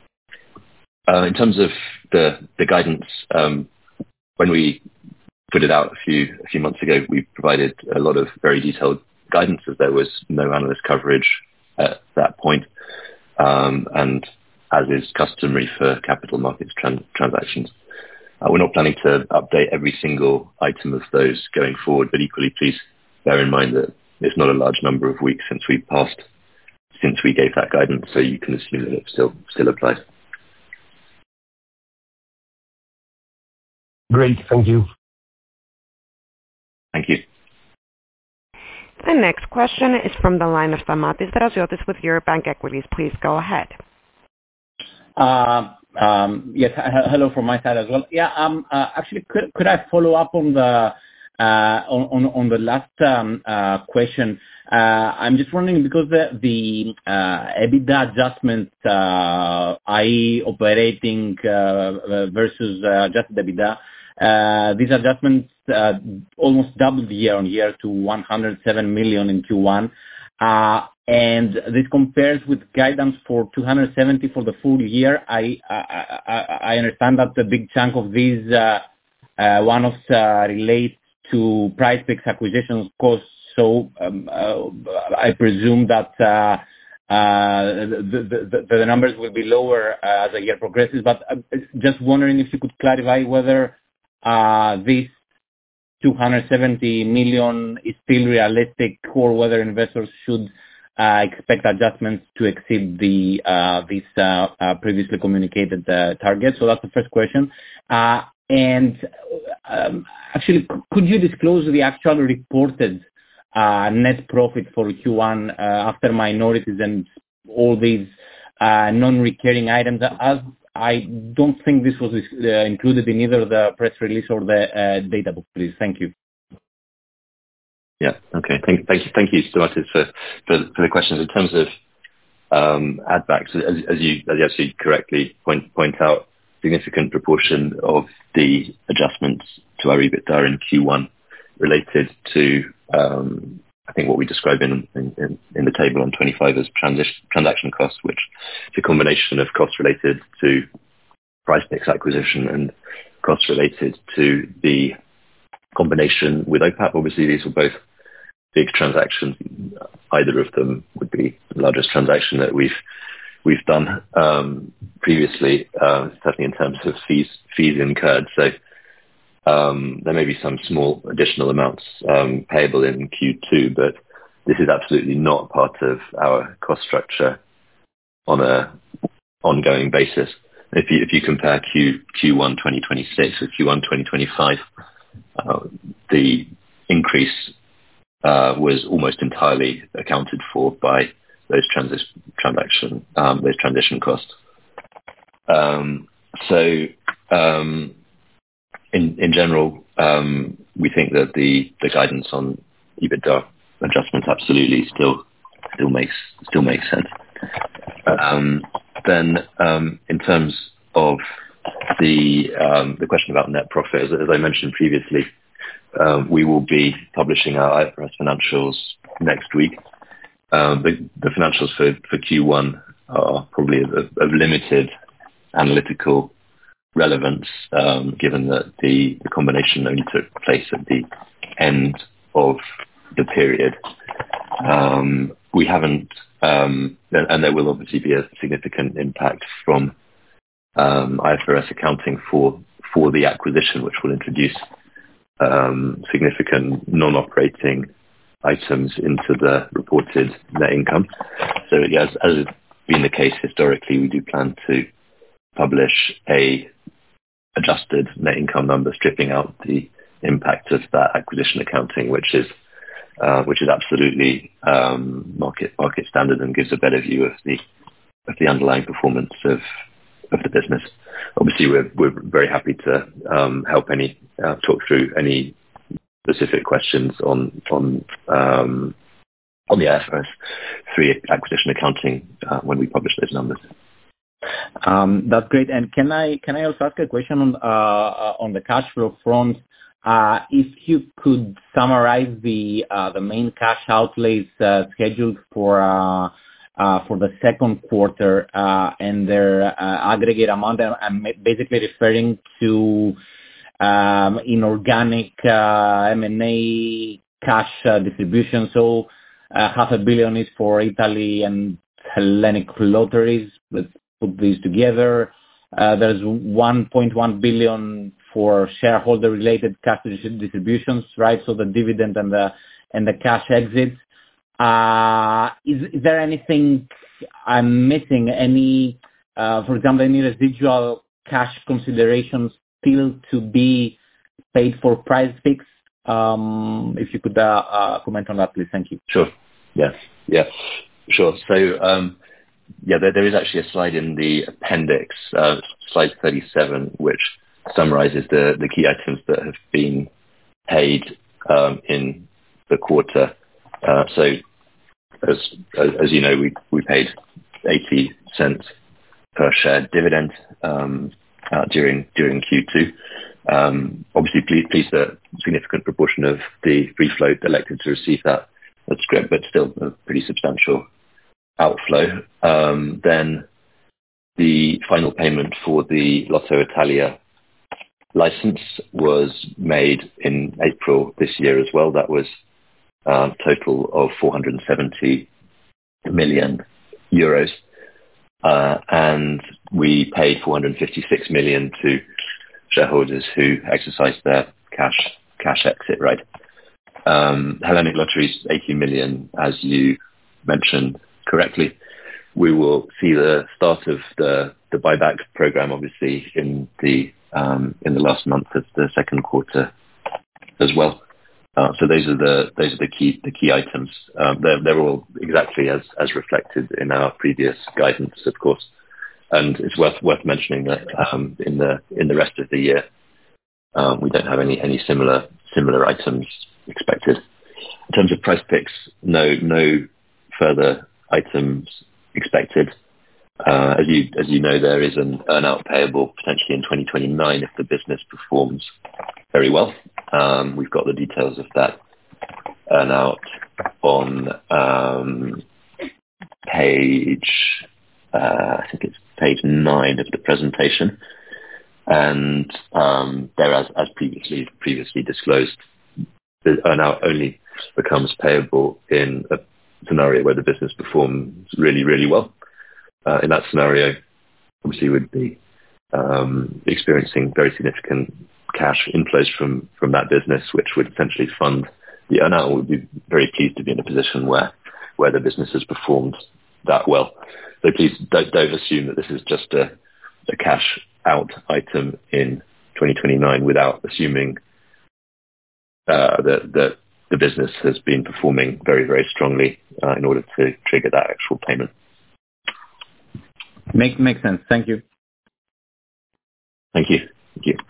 Uh, in terms of the the guidance, um, when we put it out a few a few months ago, we provided a lot of very detailed guidance as there was no analyst coverage at that point, um, and as is customary for capital markets tran- transactions. Uh, we're not planning to update every single item of those going forward, but equally please bear in mind that it's not a large number of weeks since we passed, since we gave that guidance, so you can assume that it still still applies. Great, thank you. Thank you. The next question is from the line of Stamatis Draziotis with Eurobank Equities. Please go ahead. Uh, um, yes, h- hello from my side as well. Yeah, um, uh, actually, could could I follow up on the uh, on, on on the last um, uh, question? Uh, I'm just wondering because the the uh, EBITDA adjustment, uh, that is, operating uh, versus uh, adjusted EBITDA. Uh, these adjustments uh, almost doubled year on year to one hundred seven million in Q one. Uh, and this compares with guidance for two hundred seventy for the full year. I I, I, I understand that the big chunk of these uh, uh, one-offs uh, relate to PrizePicks acquisitions costs. So um, uh, I presume that uh, uh, the, the, the, the numbers will be lower uh, as the year progresses. But uh, just wondering if you could clarify whether uh, this two hundred seventy million is still realistic, or whether investors should uh, expect adjustments to exceed the uh, these uh, uh, previously communicated uh, targets. So that's the first question. Uh, and um, actually, could you disclose the actual reported uh, net profit for Q one uh, after minorities and all these uh, non-recurring items? As I don't think this was uh, included in either the press release or the uh, data book, please. Thank you. Yeah. Okay. Thank, thank you. Thank you, Stamatis, for, for, for the questions. In terms of um, add backs, as, as you as you actually correctly point point out, significant proportion of the adjustments to our EBITDA in Q one related to, um, I think, what we describe in, in, in the table on twenty-five as transition, transaction costs, which is a combination of costs related to PrizePicks acquisition and costs related to the combination with O P A P. Obviously, these were both big transactions. Either of them would be the largest transaction that we've we've done um, previously, uh, certainly in terms of fees fees incurred. So um, there may be some small additional amounts um, payable in Q two, but this is absolutely not part of our cost structure on a ongoing basis. If you if you compare Q Q1 twenty twenty-six with Q one twenty twenty-five, uh, the increase uh, was almost entirely accounted for by those transi- transaction um, those transition costs. Um, so um, in in general, um, we think that the, the guidance on EBITDA adjustments absolutely still still makes still makes sense. Um, then um, in terms of the um, the question about net profit, as, as I mentioned previously, um, we will be publishing our I F R S financials next week. Um, the, the financials for, for Q one are probably of, of limited analytical relevance, um, given that the, the combination only took place at the end of the period. Um, we haven't, um, and there will obviously be a significant impact from um, I F R S accounting for for the acquisition, which will introduce um, significant non-operating items into the reported net income. So yes, as has been the case historically, we do plan to publish a adjusted net income number stripping out the impact of that acquisition accounting, which is uh, which is absolutely um, market market standard and gives a better view of the of the underlying performance of of the business. Obviously, we're we're very happy to um, help any uh, talk through any specific questions on on um, on the I F R S three acquisition accounting uh, when we publish those numbers. Um, that's great. And can I can I also ask a question on uh, on the cash flow front? Uh, if you could summarize the uh, the main cash outlays uh, scheduled for uh, uh, for the second quarter uh, and their uh, aggregate amount, I'm basically referring to um, inorganic uh, M and A cash uh, distribution. So uh, half a billion is for Italy and Hellenic Lotteries. Let's put these together. Uh, there's one point one billion for shareholder-related cash distributions, right? So the dividend and the and the cash exits. Uh, is, is there anything I'm missing? Any, uh, for example, any residual cash considerations still to be paid for PrizePicks? Um, if you could uh, uh, comment on that, please. Thank you. Sure. Yes. Yeah. Sure. So. Um, Yeah, there, there is actually a slide in the appendix, uh, slide thirty-seven, which summarizes the, the key items that have been paid um, in the quarter. Uh, so, as, as as you know, we we paid eighty cents per share dividend um, uh, during during Q two. Um, obviously, pleased, pleased that a significant proportion of the free float elected to receive that at scrip, but still a pretty substantial outflow. Um, then the final payment for the Lotto Italia license was made in April this year as well. That was a total of four hundred seventy million euros. Uh, and we paid four hundred fifty-six million to shareholders who exercised their cash cash exit right. Um, Hellenic Lotteries, eighty million, as you mentioned correctly. We will see the start of the, the buyback program, obviously, in the um, in the last month of the second quarter as well. Uh, so those are the those are the key the key items. Um, they're they're all exactly as, as reflected in our previous guidance, of course. And it's worth worth mentioning that um, in the in the rest of the year, um, we don't have any any similar similar items expected. In terms of price picks, no no further items expected. Uh, as you as you know, there is an earn-out payable potentially in twenty twenty-nine if the business performs very well. Um, we've got the details of that earn-out on um, page, uh, I think it's page nine of the presentation, and um, there, as, as previously previously disclosed, the earn-out only becomes payable in a scenario where the business performs really, really well. Uh, in that scenario, obviously, we'd be um, experiencing very significant cash inflows from, from that business, which would essentially fund the earn-out. We'd be very pleased to be in a position where, where the business has performed that well. So please don't, don't assume that this is just a, a cash out item in twenty twenty-nine without assuming uh, that, that the business has been performing very, very strongly uh, in order to trigger that actual payment. Make, makes sense. Thank you. Thank you. Thank you.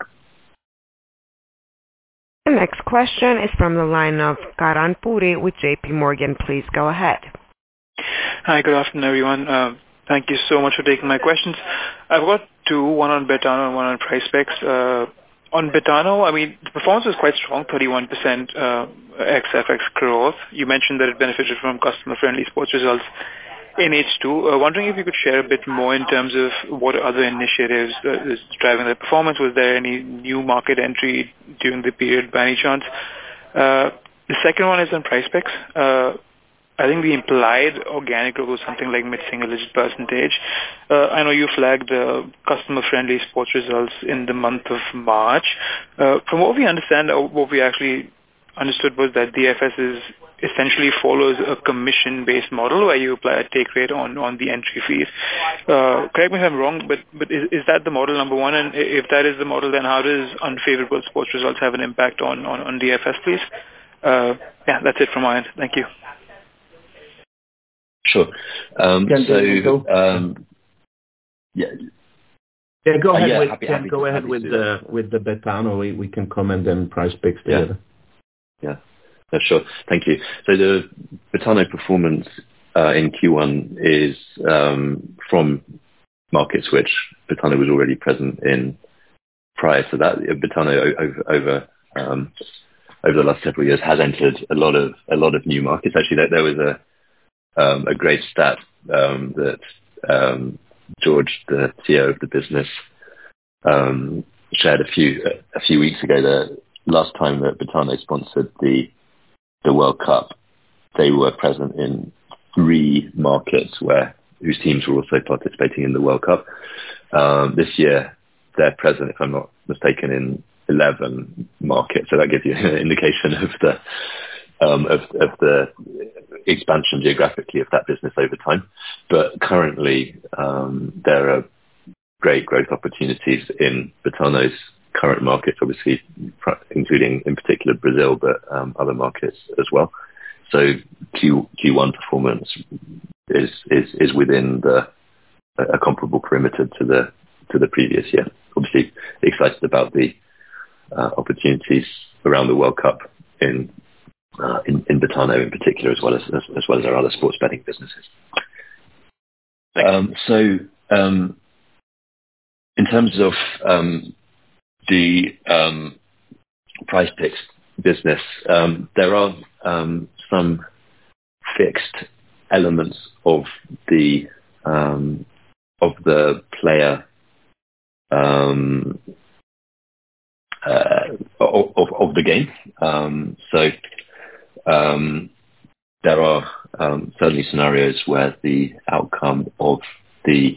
The next question is from the line of Karan Puri with J P Morgan. Please go ahead. Hi, good afternoon, everyone. Uh, thank you so much for taking my questions. I've got two, one on Betano and one on PrizePicks. Uh, on Betano, I mean, the performance was quite strong, thirty-one percent uh, X F X growth. You mentioned that it benefited from customer-friendly sports results in H two. Uh, wondering if you could share a bit more in terms of what other initiatives uh, is driving the performance. Was there any new market entry during the period by any chance? Uh, the second one is on PrizePicks. Uh, I think the implied organic growth was something like mid-single digit percentage. Uh, I know you flagged the customer-friendly sports results in the month of March. Uh, from what we understand, or what we actually understood was that D F S is essentially follows a commission-based model where you apply a take rate on, on the entry fees. Uh, correct me if I'm wrong, but, but is, is that the model, number one? And if that is the model, then how does unfavorable sports results have an impact on, on, on D F S, please? Uh, yeah, that's it from my end. Thank you. Sure. Um, Can so, go? um, yeah. Yeah, go Uh, ahead yeah, with happy- Ken, happy go to- ahead happy with to. the with the Betano. We, we can comment on PrizePicks Yeah. together. Yeah, yeah, sure. Thank you. So the Betano performance uh, in Q one is um, from markets which Betano was already present in prior to that. Betano over over um, over the last several years has entered a lot of a lot of new markets. Actually, there, there was a um, a great stat um, that um, George, the C E O of the business, um, shared a few a few weeks ago. The last time that Betano sponsored the the World Cup, they were present in three markets where whose teams were also participating in the World Cup. Um, this year, they're present, if I'm not mistaken, in eleven markets. So that gives you an indication of the um, of, of the expansion geographically of that business over time. But currently, um, there are great growth opportunities in Betano's current markets, obviously, including in particular Brazil, but um, other markets as well. So Q, Q1 performance is, is, is within the a comparable perimeter to the to the previous year. Obviously, excited about the uh, opportunities around the World Cup in uh, in, in Betano in particular, as well as as, as well as our other sports betting businesses. Um, so, um, in terms of um, the um, PrizePicks business, um, there are um, some fixed elements of the um, of the player um, uh, of, of of the game. Um, so um, there are um, certainly scenarios where the outcome of the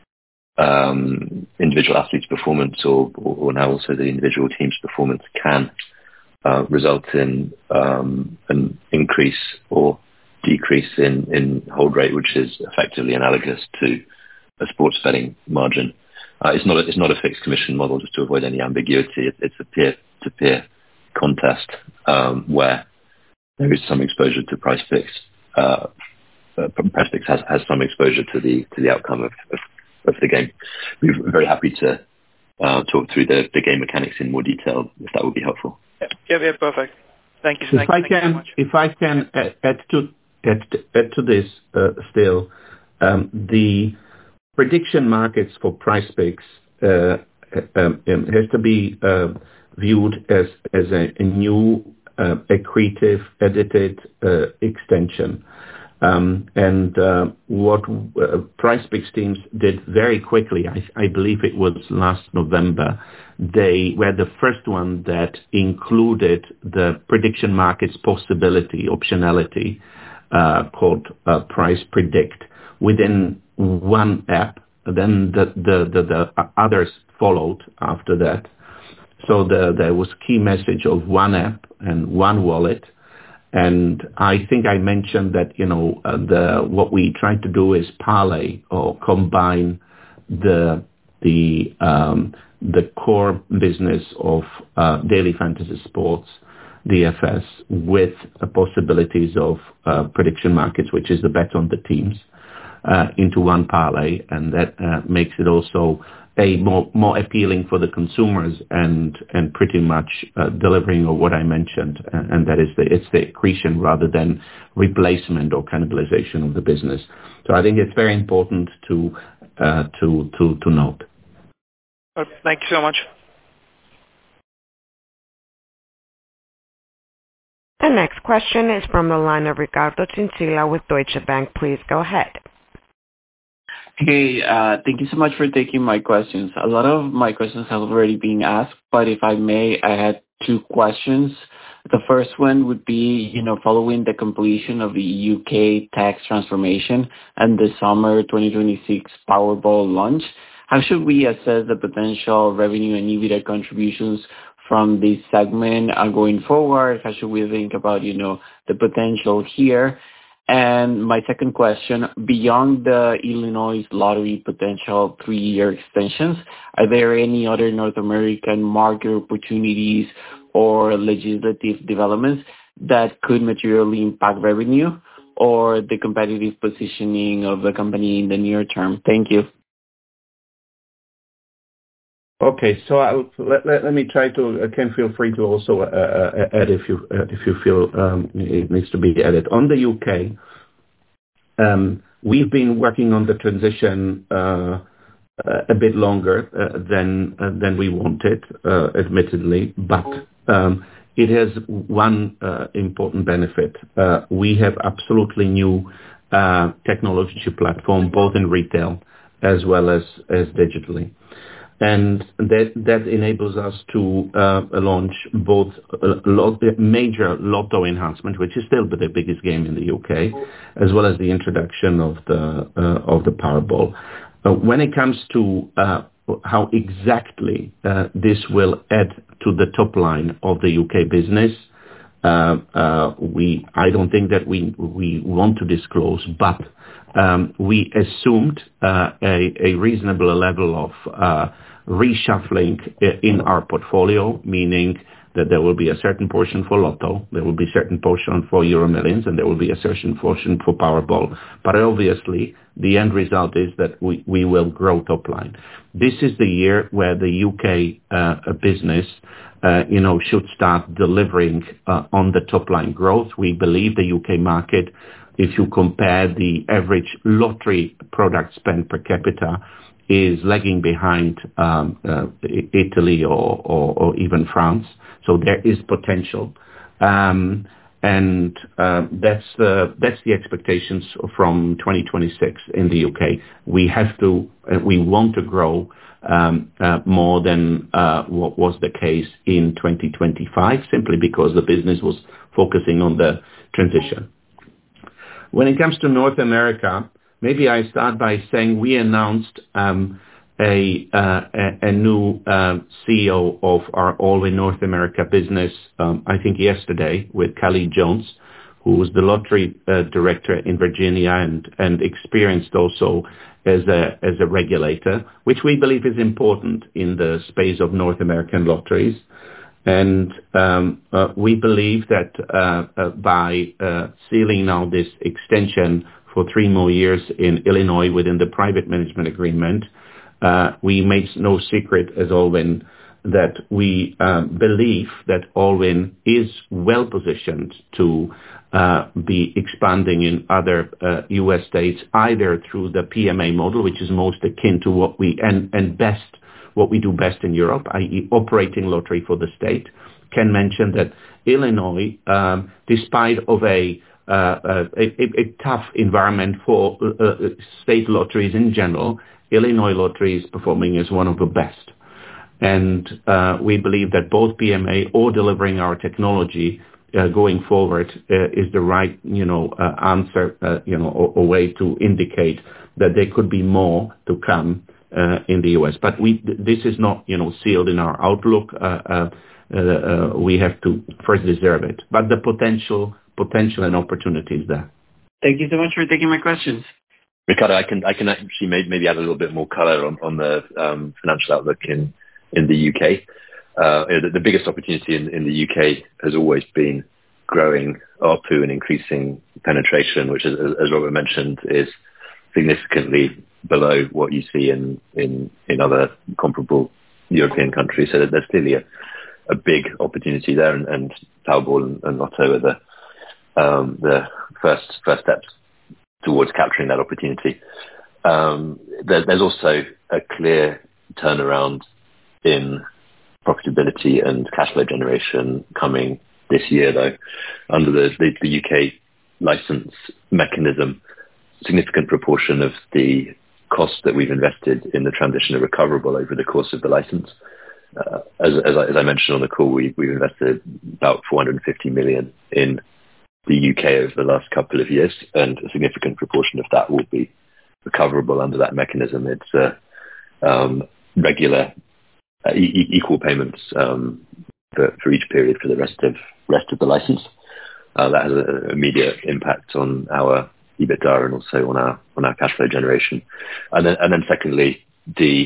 um, individual athlete's performance, or, or, or now also the individual team's performance, can uh, result in um, an increase or decrease in, in hold rate, which is effectively analogous to a sports betting margin. Uh, it's not a, it's not a fixed commission model, just to avoid any ambiguity. It, it's a peer-to-peer contest um, where there is some exposure to price picks. Uh, uh, price picks has, has some exposure to the to the outcome of, of, of the game. We're very happy to uh, talk through the, the game mechanics in more detail, if that would be helpful. Yeah, yeah, yeah perfect. Thank you. If Thank, I thank can, you so much. if I can add, add to add, add to this uh, still, um, the prediction markets for price picks uh, um, has to be uh, viewed as as a, a new uh, accretive edited uh, extension. Um, and uh, what uh, price picks teams did very quickly, I, I believe it was last November, they were the first one that included the prediction markets possibility, optionality, uh, called uh, Price Predict within one app. Then the, the, the, the others followed after that. So the, there was key message of one app and one wallet. And I think I mentioned that, you know, uh, the what we try to do is parlay or combine the the um, the core business of uh, daily fantasy sports, D F S, with the possibilities of uh, prediction markets, which is the bet on the teams, uh, into one parlay, and that uh, makes it also a more more appealing for the consumers and and pretty much uh, delivering of what I mentioned, and, and that is the it's the accretion rather than replacement or cannibalization of the business. So I think it's very important to uh, to to to note. Well, thank you so much. The next question is from the line of Ricardo Chinchilla with Deutsche Bank. Please go ahead. Hey, uh, thank you so much for taking my questions. A lot of my questions have already been asked, but if I may, I had two questions. The first one would be, you know, following the completion of the U K tax transformation and the summer twenty twenty-six Powerball launch, how should we assess the potential revenue and EBITDA contributions from this segment uh, going forward? How should we think about, you know, the potential here? And my second question, beyond the Illinois lottery potential three-year extensions, are there any other North American market opportunities or legislative developments that could materially impact revenue or the competitive positioning of the company in the near term? Thank you. Okay, so I, let, let, let me try to. Uh, Ken, feel free to also uh, uh, add if you uh, if you feel um, it needs to be added. On the U K, um, we've been working on the transition uh, a bit longer uh, than uh, than we wanted, uh, admittedly, but um, it has one uh, important benefit. Uh, we have absolutely new uh, technology platform, both in retail as well as as digitally. And that that enables us to uh, launch both a lot, major lotto enhancement, which is still the biggest game in the U K, as well as the introduction of the uh, of the Powerball. Uh, when it comes to uh, how exactly uh, this will add to the top line of the U K business, uh, uh, we I don't think that we we want to disclose, but um, we assumed uh, a, a reasonable level of uh, reshuffling in our portfolio, meaning that there will be a certain portion for Lotto, there will be a certain portion for Euro Millions, and there will be a certain portion for Powerball. But obviously, the end result is that we, we will grow top line. This is the year where the U K uh, business, uh, you know, should start delivering uh, on the top line growth. We believe the U K market, if you compare the average lottery product spend per capita, is lagging behind um, uh, Italy or, or, or even France. So there is potential. Um, and uh, that's the that's the expectations from twenty twenty-six in the U K. We have to, uh, we want to grow um, uh, more than uh, what was the case in twenty twenty-five, simply because the business was focusing on the transition. When it comes to North America, maybe I start by saying we announced um, a, uh, a a new uh, C E O of our Allwyn North America business, um, I think yesterday, with Callie Jones, who was the lottery uh, director in Virginia and, and experienced also as a as a regulator, which we believe is important in the space of North American lotteries. And um, uh, we believe that uh, uh, by uh, sealing now this extension for three more years in Illinois within the private management agreement, uh, we made no secret as Allwyn that we um, believe that Allwyn is well positioned to uh, be expanding in other uh, U S states, either through the P M A model, which is most akin to what we and, and best what we do best in Europe, that is operating lottery for the state. Can mention that Illinois, um, despite of a, uh, a, a, a tough environment for uh, state lotteries in general, Illinois lottery is performing as one of the best. And uh, we believe that both P M A or delivering our technology uh, going forward uh, is the right, you know, uh, answer, uh, you know, or, or way to indicate that there could be more to come uh, in the U S. But we, th- this is not, you know, sealed in our outlook. Uh, uh, uh, uh, we have to first deserve it. But the potential, potential and opportunities there. Thank you so much for taking my questions. Ricardo, I can I can actually maybe add a little bit more color on, on the um, financial outlook in in the U K. Uh, the, the biggest opportunity in, in the U K has always been growing A R P U and increasing penetration, which, is, as Robert mentioned, is significantly below what you see in, in, in other comparable European countries. So there's clearly a, a big opportunity there, and, and Powerball and, and Lotto are the, um, the first first steps towards capturing that opportunity. Um, there, there's also a clear turnaround in profitability and cash flow generation coming this year, though. Under the, the, the U K license mechanism, significant proportion of the costs that we've invested in the transition are recoverable over the course of the license. Uh, as, as, I, as I mentioned on the call, we, we've invested about four hundred fifty million in the U K over the last couple of years, and a significant proportion of that will be recoverable under that mechanism. It's uh, um, regular Uh, e- equal payments um, for, for each period for the rest of rest of the license. Uh, that has an immediate impact on our EBITDA and also on our on our cash flow generation. And then and then secondly, the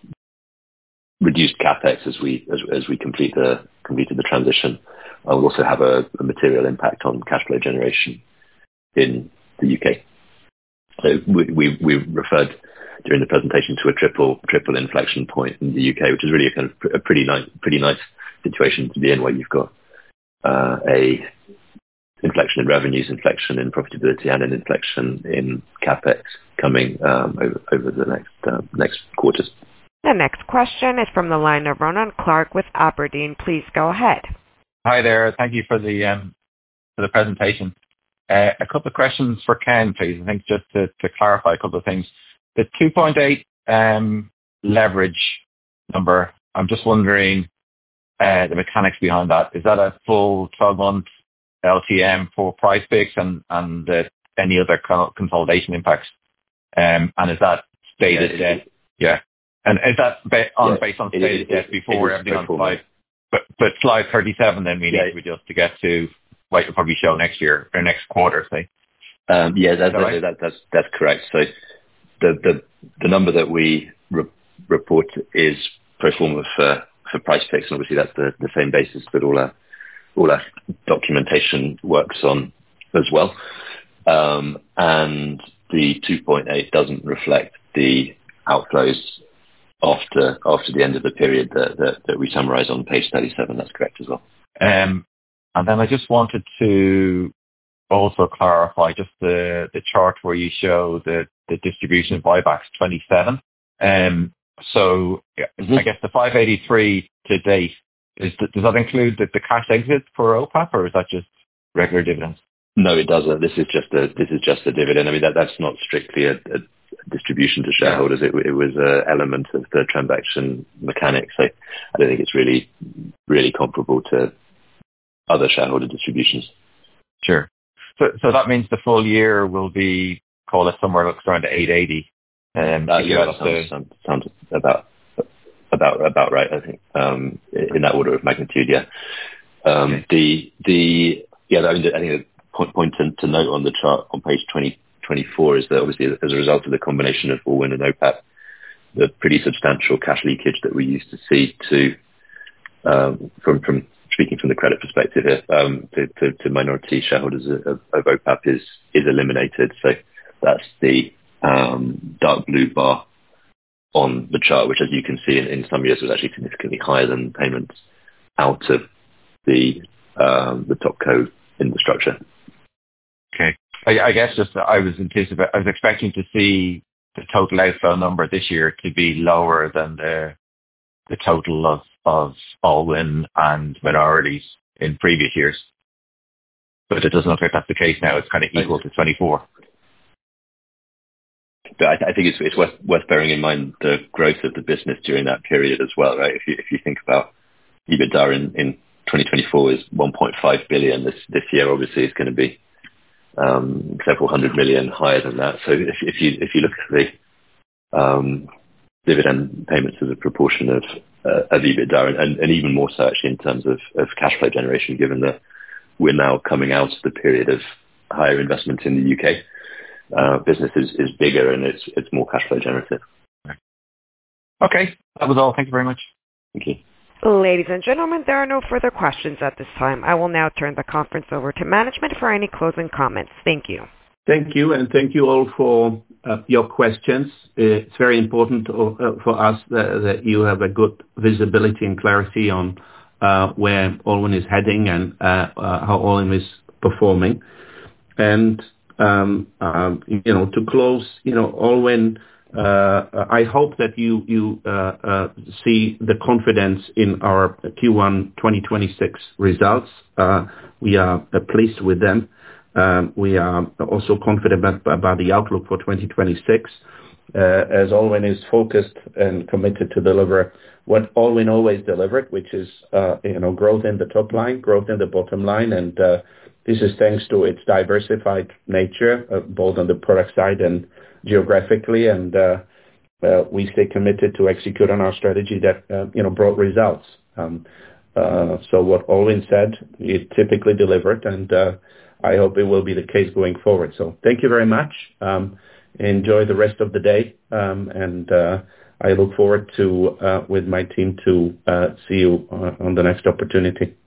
reduced capex as we as, as we complete the completed the transition uh, will also have a, a material impact on cash flow generation in the U K. So we we, we referred during the presentation to a triple triple inflection point in the U K, which is really a kind of a pretty nice pretty nice situation to be in, where you've got uh, a inflection in revenues, inflection in profitability, and an inflection in capex coming um, over over the next uh, next quarters. The next question is from the line of Ronan Clark with Aberdeen. Please go ahead. Hi there. Thank you for the um, for the presentation. Uh, a couple of questions for Ken, please. I think just to, to clarify a couple of things. The two point eight um, leverage number, I'm just wondering uh, the mechanics behind that. Is that a full twelve-month L T M for PrizePicks and, and uh, any other consolidation impacts? Um, and is that stated yeah, debt? Yeah. And is that ba- on, yeah, based on it, stated it, debt it, before it everything on format. slide? But, but slide thirty-seven then we yeah. need to adjust to get to what you'll probably show next year or next quarter, say. Um, yeah, that, that, right? that, that's that's correct. So the the, the number that we re- report is pro forma for, for PrizePicks, and obviously that's the, the same basis that all our all our documentation works on as well. Um, and the two point eight doesn't reflect the outflows after after the end of the period that, that, that we summarize on page thirty-seven. That's correct as well. Um, and then I just wanted to also clarify just the, the chart where you show the, the distribution of buybacks twenty-seven. Um, so mm-hmm. I guess the five eighty-three to date, is the, does that include the, the cash exit for O P A P, or is that just regular dividends? No, it doesn't. This is just a this is just a dividend. I mean, that that's not strictly a, a distribution to shareholders. It, it was an element of the transaction mechanics. So I don't think it's really really comparable to other shareholder distributions. Sure. So so that means the full year will be, call it somewhere looks around eight eighty. Um, uh, yeah, that sounds, sounds, sounds about about about right. I think um, in that order of magnitude. Yeah. Um, okay. The the yeah. I mean, I think the point point to, to note on the chart on page twenty twenty-four is that obviously as a result of the combination of Allwyn and O P A P, the pretty substantial cash leakage that we used to see to um, from from speaking from the credit perspective here um, to, to, to minority shareholders of, of O P A P is is eliminated. So that's the um, dark blue bar on the chart, which as you can see in, in some years was actually significantly higher than payments out of the um, the top co infrastructure. Okay, I, I guess just I was anticipating, I was expecting to see the total outflow number this year to be lower than the the total of of Allwyn and minorities in previous years, but it doesn't look like that's the case now. It's kind of equal to twenty-four. But I, th- I think it's, it's worth, worth bearing in mind the growth of the business during that period as well, right? If you if you think about EBITDA in, in twenty twenty-four is one point five billion. This this year obviously is going to be um, several hundred million higher than that. So if, if you if you look at the um, dividend payments as a proportion of uh, of EBITDA, and, and, and even more so actually in terms of, of cash flow generation, given that we're now coming out of the period of higher investment in the U K. Uh, business is, is bigger and it's it's more cash flow generative. Okay, that was all. Thank you very much. Thank you. Ladies and gentlemen, there are no further questions at this time. I will now turn the conference over to management for any closing comments. Thank you. Thank you, and thank you all for uh, your questions. It's very important to, uh, for us that, that you have a good visibility and clarity on uh, where Allwyn is heading and uh, uh, how Allwyn is performing. And Um, um, you know, to close, you know, Allwyn, uh, I hope that you you uh, uh, see the confidence in our Q one twenty twenty-six results. Uh, we are uh, pleased with them. Um, we are also confident about, about the outlook for twenty twenty-six, uh, as Allwyn is focused and committed to deliver what Allwyn always delivered, which is uh, you know growth in the top line, growth in the bottom line, and uh, this is thanks to its diversified nature, uh, both on the product side and geographically, and uh, uh, we stay committed to execute on our strategy that uh, you know brought results. Um, uh, so what Allwyn said, it typically delivered, and uh, I hope it will be the case going forward. So thank you very much. Um, enjoy the rest of the day, um, and uh, I look forward to uh, with my team to uh, see you uh, on the next opportunity.